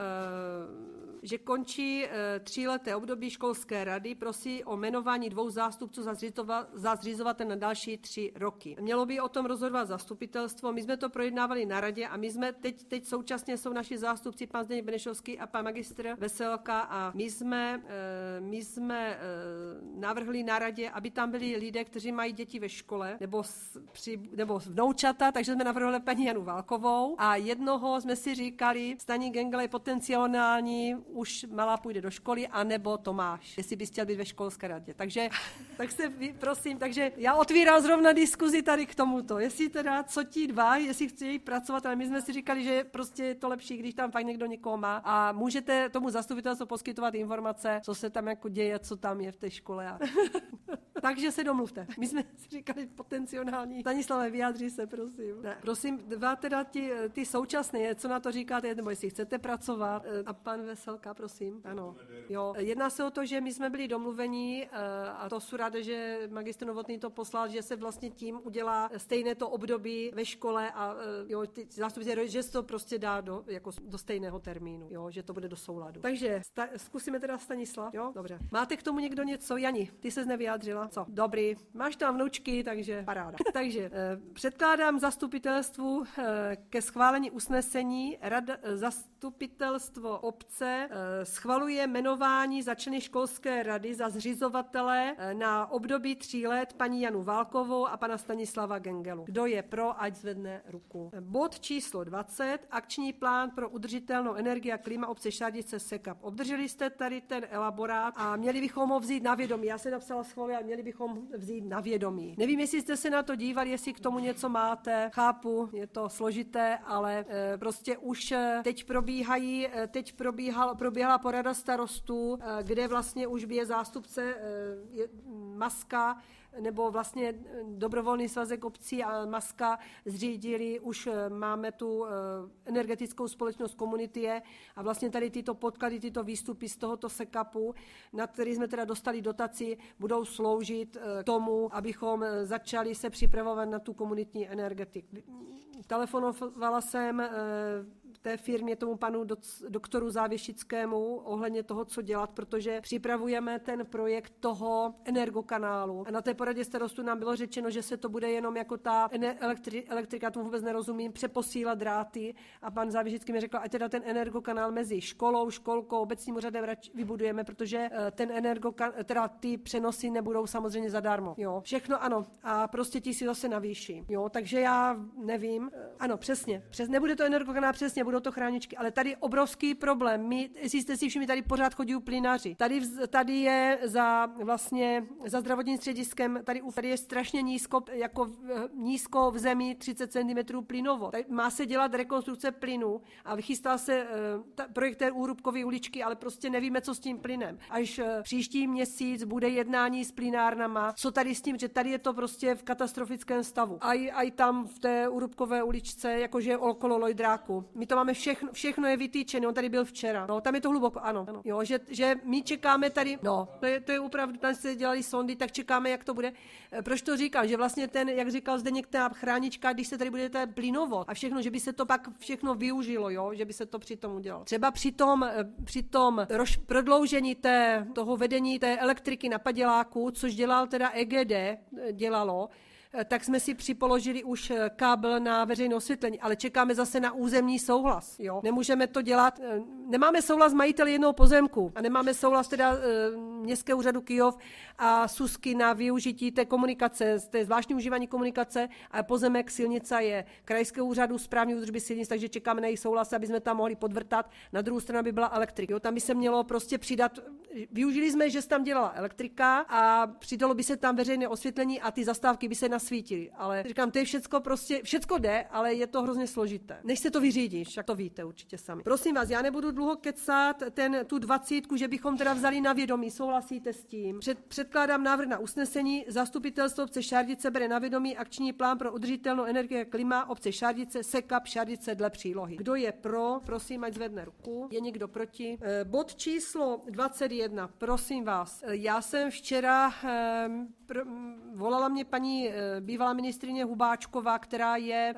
A: že končí tříleté období školské rady, prosí o jmenování dvou zástupců za, zřizova, za zřizovatel na další tři roky. Mělo by o tom rozhodovat zastupitelstvo, my jsme to projednávali na radě a my jsme teď, teď současně jsou naši zástupci pan Zdeněk Benešovský a pan magistr Veselka a my jsme, my jsme navrhli na radě, aby tam byli lidé, kteří mají děti ve škole nebo, při, nebo vnoučata, takže jsme navrhli paní Janu Válkovou a jednoho jsme si říkali, Staník Gengel je potenciální, už malá půjde do školy, anebo Tomáš, jestli bys chtěl být ve školské radě. Takže, tak se prosím, takže já otvírám zrovna diskuzi tady k tomuto, jestli teda, co ti dva, jestli chtějí pracovat, ale my jsme si říkali, že prostě je to lepší, když tam fakt někdo někoho má a můžete tomu zastupitelstvu poskytovat informace, co se tam jako děje, co tam je v té škole. A... takže se domluvte. My jsme si říkali potenciální. Stanislave, vyjádří se, prosím. Ne, prosím, dva teda ti, ty současné, co na to říkáte, nebo jestli chcete pracovat. A pan Veselka, prosím. Ano. Jo. Jedná se o to, že my jsme byli domluveni a to jsou ráda, že magistr Novotný to poslal, že se vlastně tím udělá stejné to období ve škole a jo, ty zástupci, že se to prostě dá do, jako do stejného termínu, jo, že to bude do souladu. Takže sta, zkusíme teda Stanislav, jo? Dobře. Máte k tomu někdo něco? Jani, ty ses nevyjádřila? Co? Dobrý. Máš tam vnučky, takže paráda. takže eh, předkládám zastupitelstvu eh, ke schválení usnesení. Rada, eh, zastupitelstvo obce eh, schvaluje jmenování za členy školské rady za zřizovatele eh, na období tří let paní Janu Válkovou a pana Stanislava Gengelu. Kdo je pro, ať zvedne ruku. Bod číslo dvacet. Akční plán pro udržitelnou energii a klima obce Šardice Sekap. Obdrželi jste tady ten elaborát a měli bychom ho vzít na vědomí. Já jsem napsala schválně, měli měli bychom vzít na vědomí. Nevím, jestli jste se na to dívali, jestli k tomu něco máte. Chápu, je to složité, ale e, prostě už teď probíhají, teď probíhal, probíhala porada starostů, e, kde vlastně už je zástupce e, je, Maska, nebo vlastně dobrovolný svazek obcí a Maska zřídili, už máme tu energetickou společnost Komunitie a vlastně tady tyto podklady, tyto výstupy z tohoto sekapu, na který jsme teda dostali dotaci, budou sloužit k tomu, abychom začali se připravovat na tu komunitní energetiku. Telefonovala jsem té firmě, tomu panu doktoru Závěšickému ohledně toho, co dělat, protože připravujeme ten projekt toho energokanálu. A na té poradě starostů nám bylo řečeno, že se to bude jenom jako ta elektri- elektrika, tomu vůbec nerozumím, přeposílat dráty. A pan Závěšický mi řekl, ať teda ten energokanál mezi školou, školkou, obecním úřadem vybudujeme, protože ten energokanál, teda ty přenosy nebudou samozřejmě zadarmo. Jo, všechno ano. A prostě ti si zase navýší. Jo, takže já nevím. Ano, přesně. Přes, nebude to energokanál přesně, budou to chráničky, ale tady obrovský problém. My, jestli jste si všimli, tady pořád chodí plynáři. Tady, tady je za vlastně za zdravotním střediskem, tady, tady je strašně nízko, jako nízko v zemi třicet centimetrů plynovo. Tady má se dělat rekonstrukce plynu a vychystal se uh, ta, projekt té Úrubkovy uličky, ale prostě nevíme, co s tím plynem. Až uh, příští měsíc bude jednání s plynárnama, co tady s tím, že tady je to prostě v katastrofickém stavu. A i tam v té Úrubkové uličce, jakože okolo Lojdráku. My to máme všechno, všechno je vytýčené, on tady byl včera. No, tam je to hluboko, ano. ano. Jo, že, že my čekáme tady, no, to je, to je opravdu, tam se dělali sondy, tak čekáme, jak to bude. Proč to říkám, že vlastně ten, jak říkal Zdeněk, ta chránička, když se tady bude ten plynovod a všechno, že by se to pak všechno využilo, jo, že by se to při tom udělalo. Třeba při tom, při tom roš, prodloužení té, toho vedení té elektriky na paděláku, což dělal teda E G D, dělalo, tak jsme si připoložili už kábel na veřejné osvětlení, ale čekáme zase na územní souhlas. Jo? Nemůžeme to dělat, nemáme souhlas majitele jednoho pozemku a nemáme souhlas teda Městského úřadu Kyjov a Susky na využití té komunikace, té zvláštní užívání komunikace a pozemek silnice je Krajského úřadu správní údržby silnic, takže čekáme na jejich souhlas, aby jsme tam mohli podvrtat. Na druhou stranu by byla elektrika. Jo? Tam by se mělo prostě přidat, využili jsme, že se tam dělala elektrika a přidalo by se tam veřejné osvětlení a ty zastávky by se nasvítily. Ale říkám, to je všecko prostě, všecko jde, ale je to hrozně složité. Než se to vyřídí, však to víte určitě sami. Prosím vás, já nebudu dlouho kecat ten, tu dvacítku, že bychom teda vzali na vědomí. Souhlasíte s tím? Před, předkládám návrh na usnesení. Zastupitelstvo obce Šárdice bere na vědomí akční plán pro udržitelnou energii a klima obce Šárdice, sekap Šárdice dle přílohy. Kdo je pro, prosím, ať zvedne ruku. Je někdo proti? E, bod číslo dvacet jedna, prosím vás. E, já jsem včera e, pr, volala mě paní e, bývalá ministryně Hubáčková, která je e,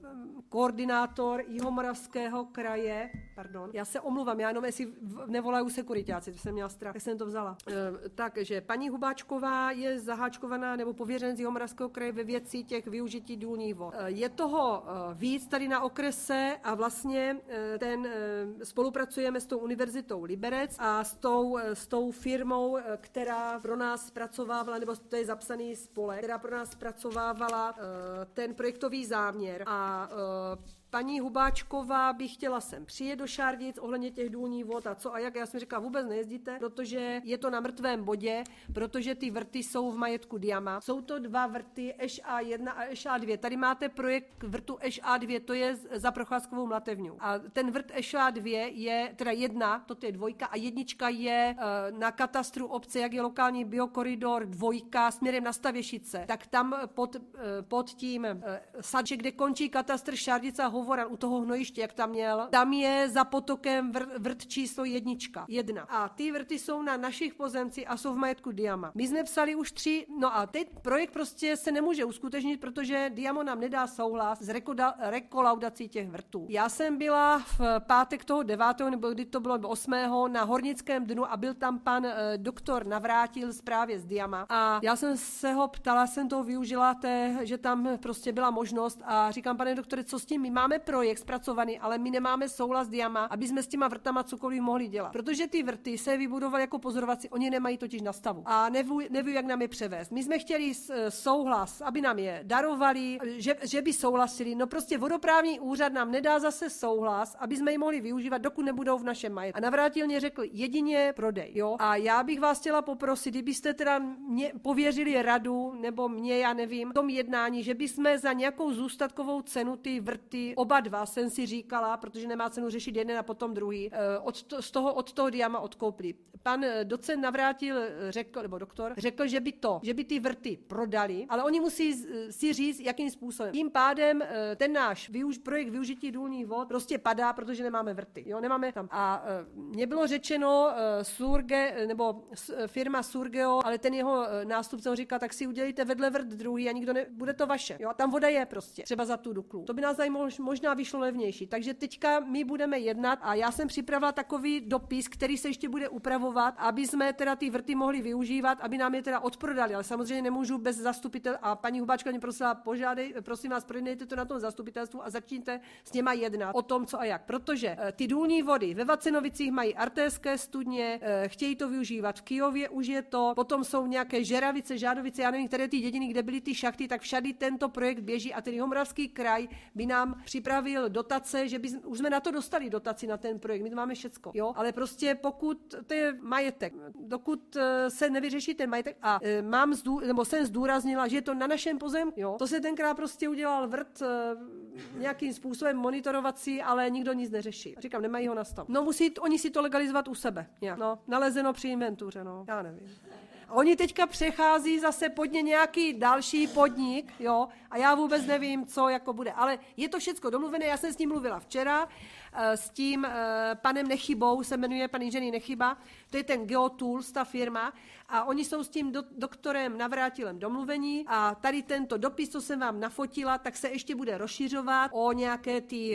A: koordinátor Jihomoravského kraje. Pardon. Já se omluvám, já jenom jestli nevolají sekuritáci, to jsem měla strach, tak jsem to vzala. E, takže paní Hubáčková je zaháčkovaná nebo pověřen z Jihomoravského kraje ve věci těch využití důlních vod. E, je toho e, víc tady na okrese a vlastně e, ten e, spolupracujeme s tou univerzitou Liberec a s tou, e, s tou firmou, e, která pro nás zpracovávala, nebo to je zapsaný spolek, která pro nás zpracovávala e, ten projektový záměr a e, paní Hubáčková by chtěla sem přijet do Šárdic ohledně těch důlních vod a co a jak. Já jsem říkala, vůbec nejezdíte, protože je to na mrtvém bodě, protože ty vrty jsou v majetku Diama. Jsou to dva vrty Š A jedna a Š A dva. Tady máte projekt vrtu Š A dva, to je za Procházkovou mlatevňou. A ten vrt Š A dva je, teda jedna, toto je dvojka a jednička je e, na katastru obce, jak je lokální biokoridor dvojka směrem na Stavěšice. Tak tam pod, e, pod tím e, sadže, kde končí katastr Šárdice a Hovoran u toho hnojiště, jak tam měl, tam je za potokem vrt, vrt číslo jednička. Jedna. A ty vrty jsou na našich pozemcích a jsou v majetku Diama. My jsme psali už tři, no a teď projekt prostě se nemůže uskutečnit, protože Diamo nám nedá souhlas s rekoda, rekolaudací těch vrtů. Já jsem byla v pátek toho devátého nebo kdy to bylo osmého na Hornickém dnu a byl tam pan e, doktor Navrátil zprávě z Diama. A já jsem se ho ptala, jsem toho využila, té, že tam prostě byla možnost a říkám, pane doktore, co s tím? My máme máme projekt zpracovaný, ale my nemáme souhlas Diama, aby jsme s těma vrtama cokoliv mohli dělat. Protože ty vrty se vybudovaly jako pozorovací, oni nemají totiž na stavu. A neví, neví, jak nám je převést. My jsme chtěli souhlas, aby nám je darovali, že, že by souhlasili. No prostě vodoprávní úřad nám nedá zase souhlas, aby jsme ji mohli využívat, dokud nebudou v našem majetku. A navrátilně řekl jedině prodej. Jo? A já bych vás chtěla poprosit, kdybyste teda mě pověřili radu, nebo mě, já nevím, v tom jednání, že bychom za nějakou zůstatkovou cenu ty vrty, oba dva jsem si říkala, protože nemá cenu řešit jeden a potom druhý, od to, z toho, od toho Diama odkoupili. Pan docent Navrátil řekl, nebo doktor, řekl, že by to, že by ty vrty prodali, ale oni musí si říct, jakým způsobem. Tím pádem ten náš využ, projekt využití důlních vod prostě padá, protože nemáme vrty. Jo, nemáme tam. A mně bylo řečeno Surge, nebo firma Surgeo, ale ten jeho nástupce on říkal, tak si udělejte vedle vrt druhý a nikdo ne, bude to vaše. Jo, tam voda je prostě, třeba za tu Duklu. To by nás zajímalo, možná vyšlo levnější. Takže teďka my budeme jednat a já jsem připravila takový dopis, který se ještě bude upravovat, aby jsme teda ty vrty mohli využívat, aby nám je teda odprodali, ale samozřejmě nemůžu bez zastupitel a paní Hubáčka mě prosila, požádej, prosím vás, projednejte to na tom zastupitelstvu a začněte s něma jednat o tom, co a jak. Protože ty důlní vody ve Vacenovicích mají artéské studně, chtějí to využívat v Kyjově, už je to, potom jsou nějaké Žeravice, Žádovice, já nevím, které ty dědiny, kde byly ty šachty, tak všady tento projekt běží a ten Jihomoravský kraj by nám připravil dotace, že by, už jsme na to dostali dotaci na ten projekt, my to máme všecko, jo, ale prostě pokud to je majetek, dokud se nevyřeší ten majetek a e, mám zdů, nebo jsem zdůraznila, že je to na našem pozemku, jo, to se tenkrát prostě udělal vrt e, nějakým způsobem monitorovací, ale nikdo nic neřeší. A říkám, nemají ho na stav. No musí oni si to legalizovat u sebe, nějak. No, nalezeno při inventuře, no, já nevím. A oni teďka přechází zase pod ně nějaký další podnik, jo, a já vůbec nevím, co jako bude. Ale je to všecko domluvené, já jsem s ním mluvila včera, s tím panem Nechybou, se jmenuje pan inženýr Nechyba, to je ten Geotools, ta firma, a oni jsou s tím do, doktorem Navrátilem domluvení a tady tento dopis, co jsem vám nafotila, tak se ještě bude rozšiřovat o nějaké ty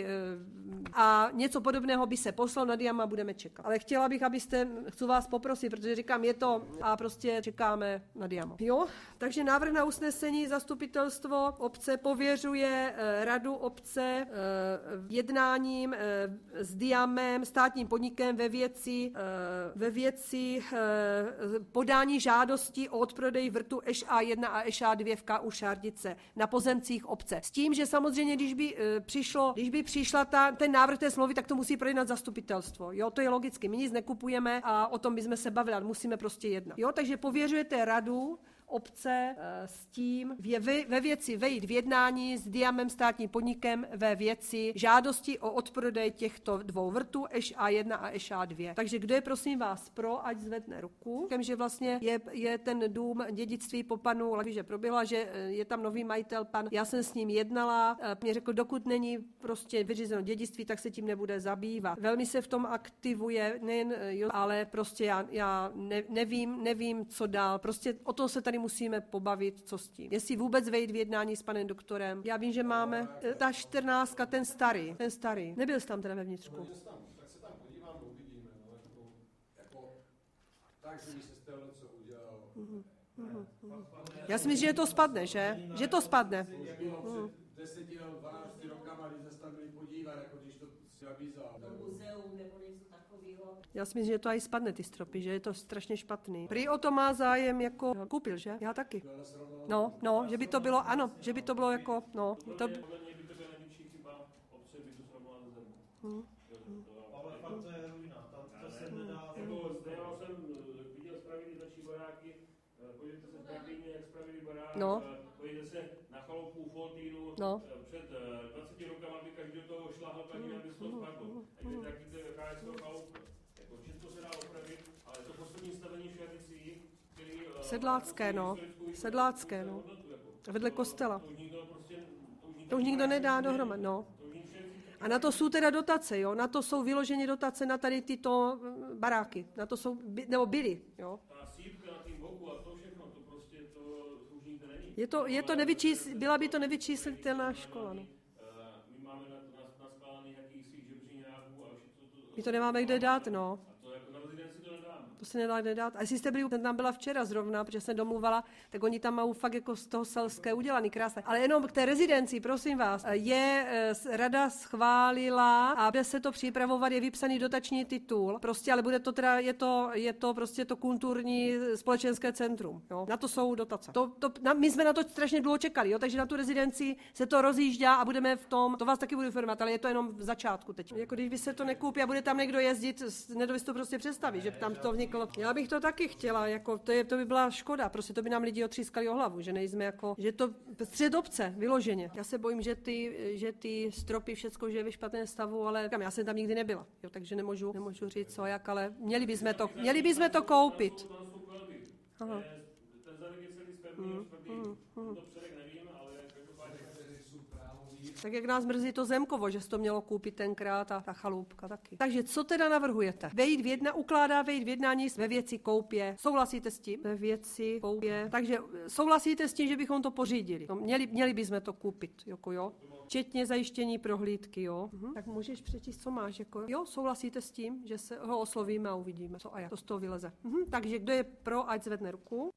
A: a něco podobného by se poslal na Diama, budeme čekat. Ale chtěla bych, abyste, chci vás poprosit, protože říkám, je to a prostě čekáme na Diama. Jo, takže návrh na usnesení zastupitelstvo obce pověřuje eh, radu obce eh, jednáním eh, s Diamem, státním podnikem ve věci, eh, ve věci eh, podání žádosti o odprodej vrtu Š A jedna a Š A dva v K U Šárdice na pozemcích obce. S tím, že samozřejmě, když by eh, přišlo, když by přišla ta, ten návrh té smlouvy, tak to musí projednat zastupitelstvo. Jo, to je logicky. My nic nekupujeme a o tom bychom se bavili, musíme prostě jednat. Jo, takže pověřujete radu obce e, s tím ve, ve věci vejít v jednání s Diamem státním podnikem ve věci žádosti o odprodej těchto dvou vrtů Š A jedna a Š A dva. Takže kdo je prosím vás pro, ať zvedne ruku. Vím, že vlastně je, je ten dům dědictví po panu Laviže proběhla, že je tam nový majitel pan. Já jsem s ním jednala, e, mě řekl, dokud není prostě vyřízeno dědictví, tak se tím nebude zabývat. Velmi se v tom aktivuje, nejen, jo, ale prostě já, já ne, nevím, nevím, co dál. Prostě o to se tady musíme pobavit, co s tím. Jestli vůbec vejít v jednání s panem doktorem. Já vím, že máme ta čtrnáctka, ten starý, ten starý. Nebyl jsi tam teda ve vnitřku.
H: Tak se tam podívám, uvidíme. No, jako, jako, tak, že mi se stalo, co udělal.
A: Mm-hmm. Mm-hmm. Já si myslím, že to spadne, že? Že to spadne.
H: Mm. deseti nebo dvanácti rokama, když se tam byli podívat, jako když to si nabízal.
G: To muzeum nebo něco takového.
A: Já si myslím, že to aj spadne ty stropy, že je to strašně špatný. Prý o to má zájem jako koupil, že? Já taky. No, no, že by to bylo, ano, že by to bylo jako, no. To... Hmm.
E: Ale fakt to je ruina, tam to se nedá...
C: Jako zde já jsem viděl spravedlivější baráky, podívejte se v Karlíně, jak spravedlivý barák,
A: no.
C: Podívejte se na chalupu u Foltínu,
A: no.
C: Před dvaceti rokama by každý do toho šláhl, každý aby se to spadlo. Takže tak víte, jaká je z toho chalupa. Jako všechno se dá opravit, ale to poslední stavení v Šardicí, který...
A: Sedlácké, no. Sedlácké, no. Vedle kostela.
C: To už nikdo prostě...
A: To už nikdo nedá dohromady, no. A na to jsou teda dotace, jo? Na to jsou vyloženě dotace na tady tyto baráky. Na to jsou, nebo byly, jo?
C: Ta sýpka na tým boku a to všechno, to prostě to, to už nikde není.
A: Je to, je to nevyčís, byla by to nevyčíslitelná škola, no.
C: My máme naskládaný jakýsi žebříňáků a všechno to...
A: My to nemáme kde dát, no.
C: A to jako na rezidenci to nedáme.
A: To se nedá nedat. A jestli jste byli, ten tam byla včera zrovna, protože jsem domluvala, tak oni tam mají fakt jako z toho selské udělaný krásné. Ale jenom k té rezidenci, prosím vás, je rada schválila a bude se to připravovat, je vypsaný dotační titul. Prostě, ale bude to teda, je to, je to prostě to kulturní společenské centrum. Jo? Na to jsou dotace. To, to, na, my jsme na to strašně dlouho čekali, jo? Takže na tu rezidenci se to rozjíždá a budeme v tom, to vás taky budu informovat, ale je to jenom v začátku teď. Jako když by se to nekoupí a bude tam někdo jezdit, nedovedl to prostě představit, že tam to vzniklo. Já bych to taky chtěla, jako to, je, to by byla škoda, prostě to by nám lidi otřískali o hlavu, že nejsme jako, že to střed obce, vyloženě. Já se bojím, že ty, že ty stropy, všecko, že je ve špatném stavu, ale já jsem tam nikdy nebyla, jo? Takže nemůžu, nemůžu říct co jak, ale měli bychom to, měli bychom to koupit. Aha.
I: Ten zadek je celý zpevný, mm, mm, mm. To předek nevím, ale každopádně
A: tak jak nás mrzí to Zemkovo, že jsi to mělo koupit tenkrát a ta chalupka taky. Takže co teda navrhujete? Vejít v jedna, ukládá vejít v jednání ve věci koupě. Souhlasíte s tím? Ve věci koupě. Takže souhlasíte s tím, že bychom to pořídili? No, měli, měli bychom to koupit, jako jo? Včetně zajištění prohlídky, jo? Mhm. Tak můžeš přečíst, co máš, jako jo? Souhlasíte s tím, že se ho oslovíme a uvidíme, co a jak to z toho vyleze. Mhm. Takže kdo je pro, ať zvedne ruku.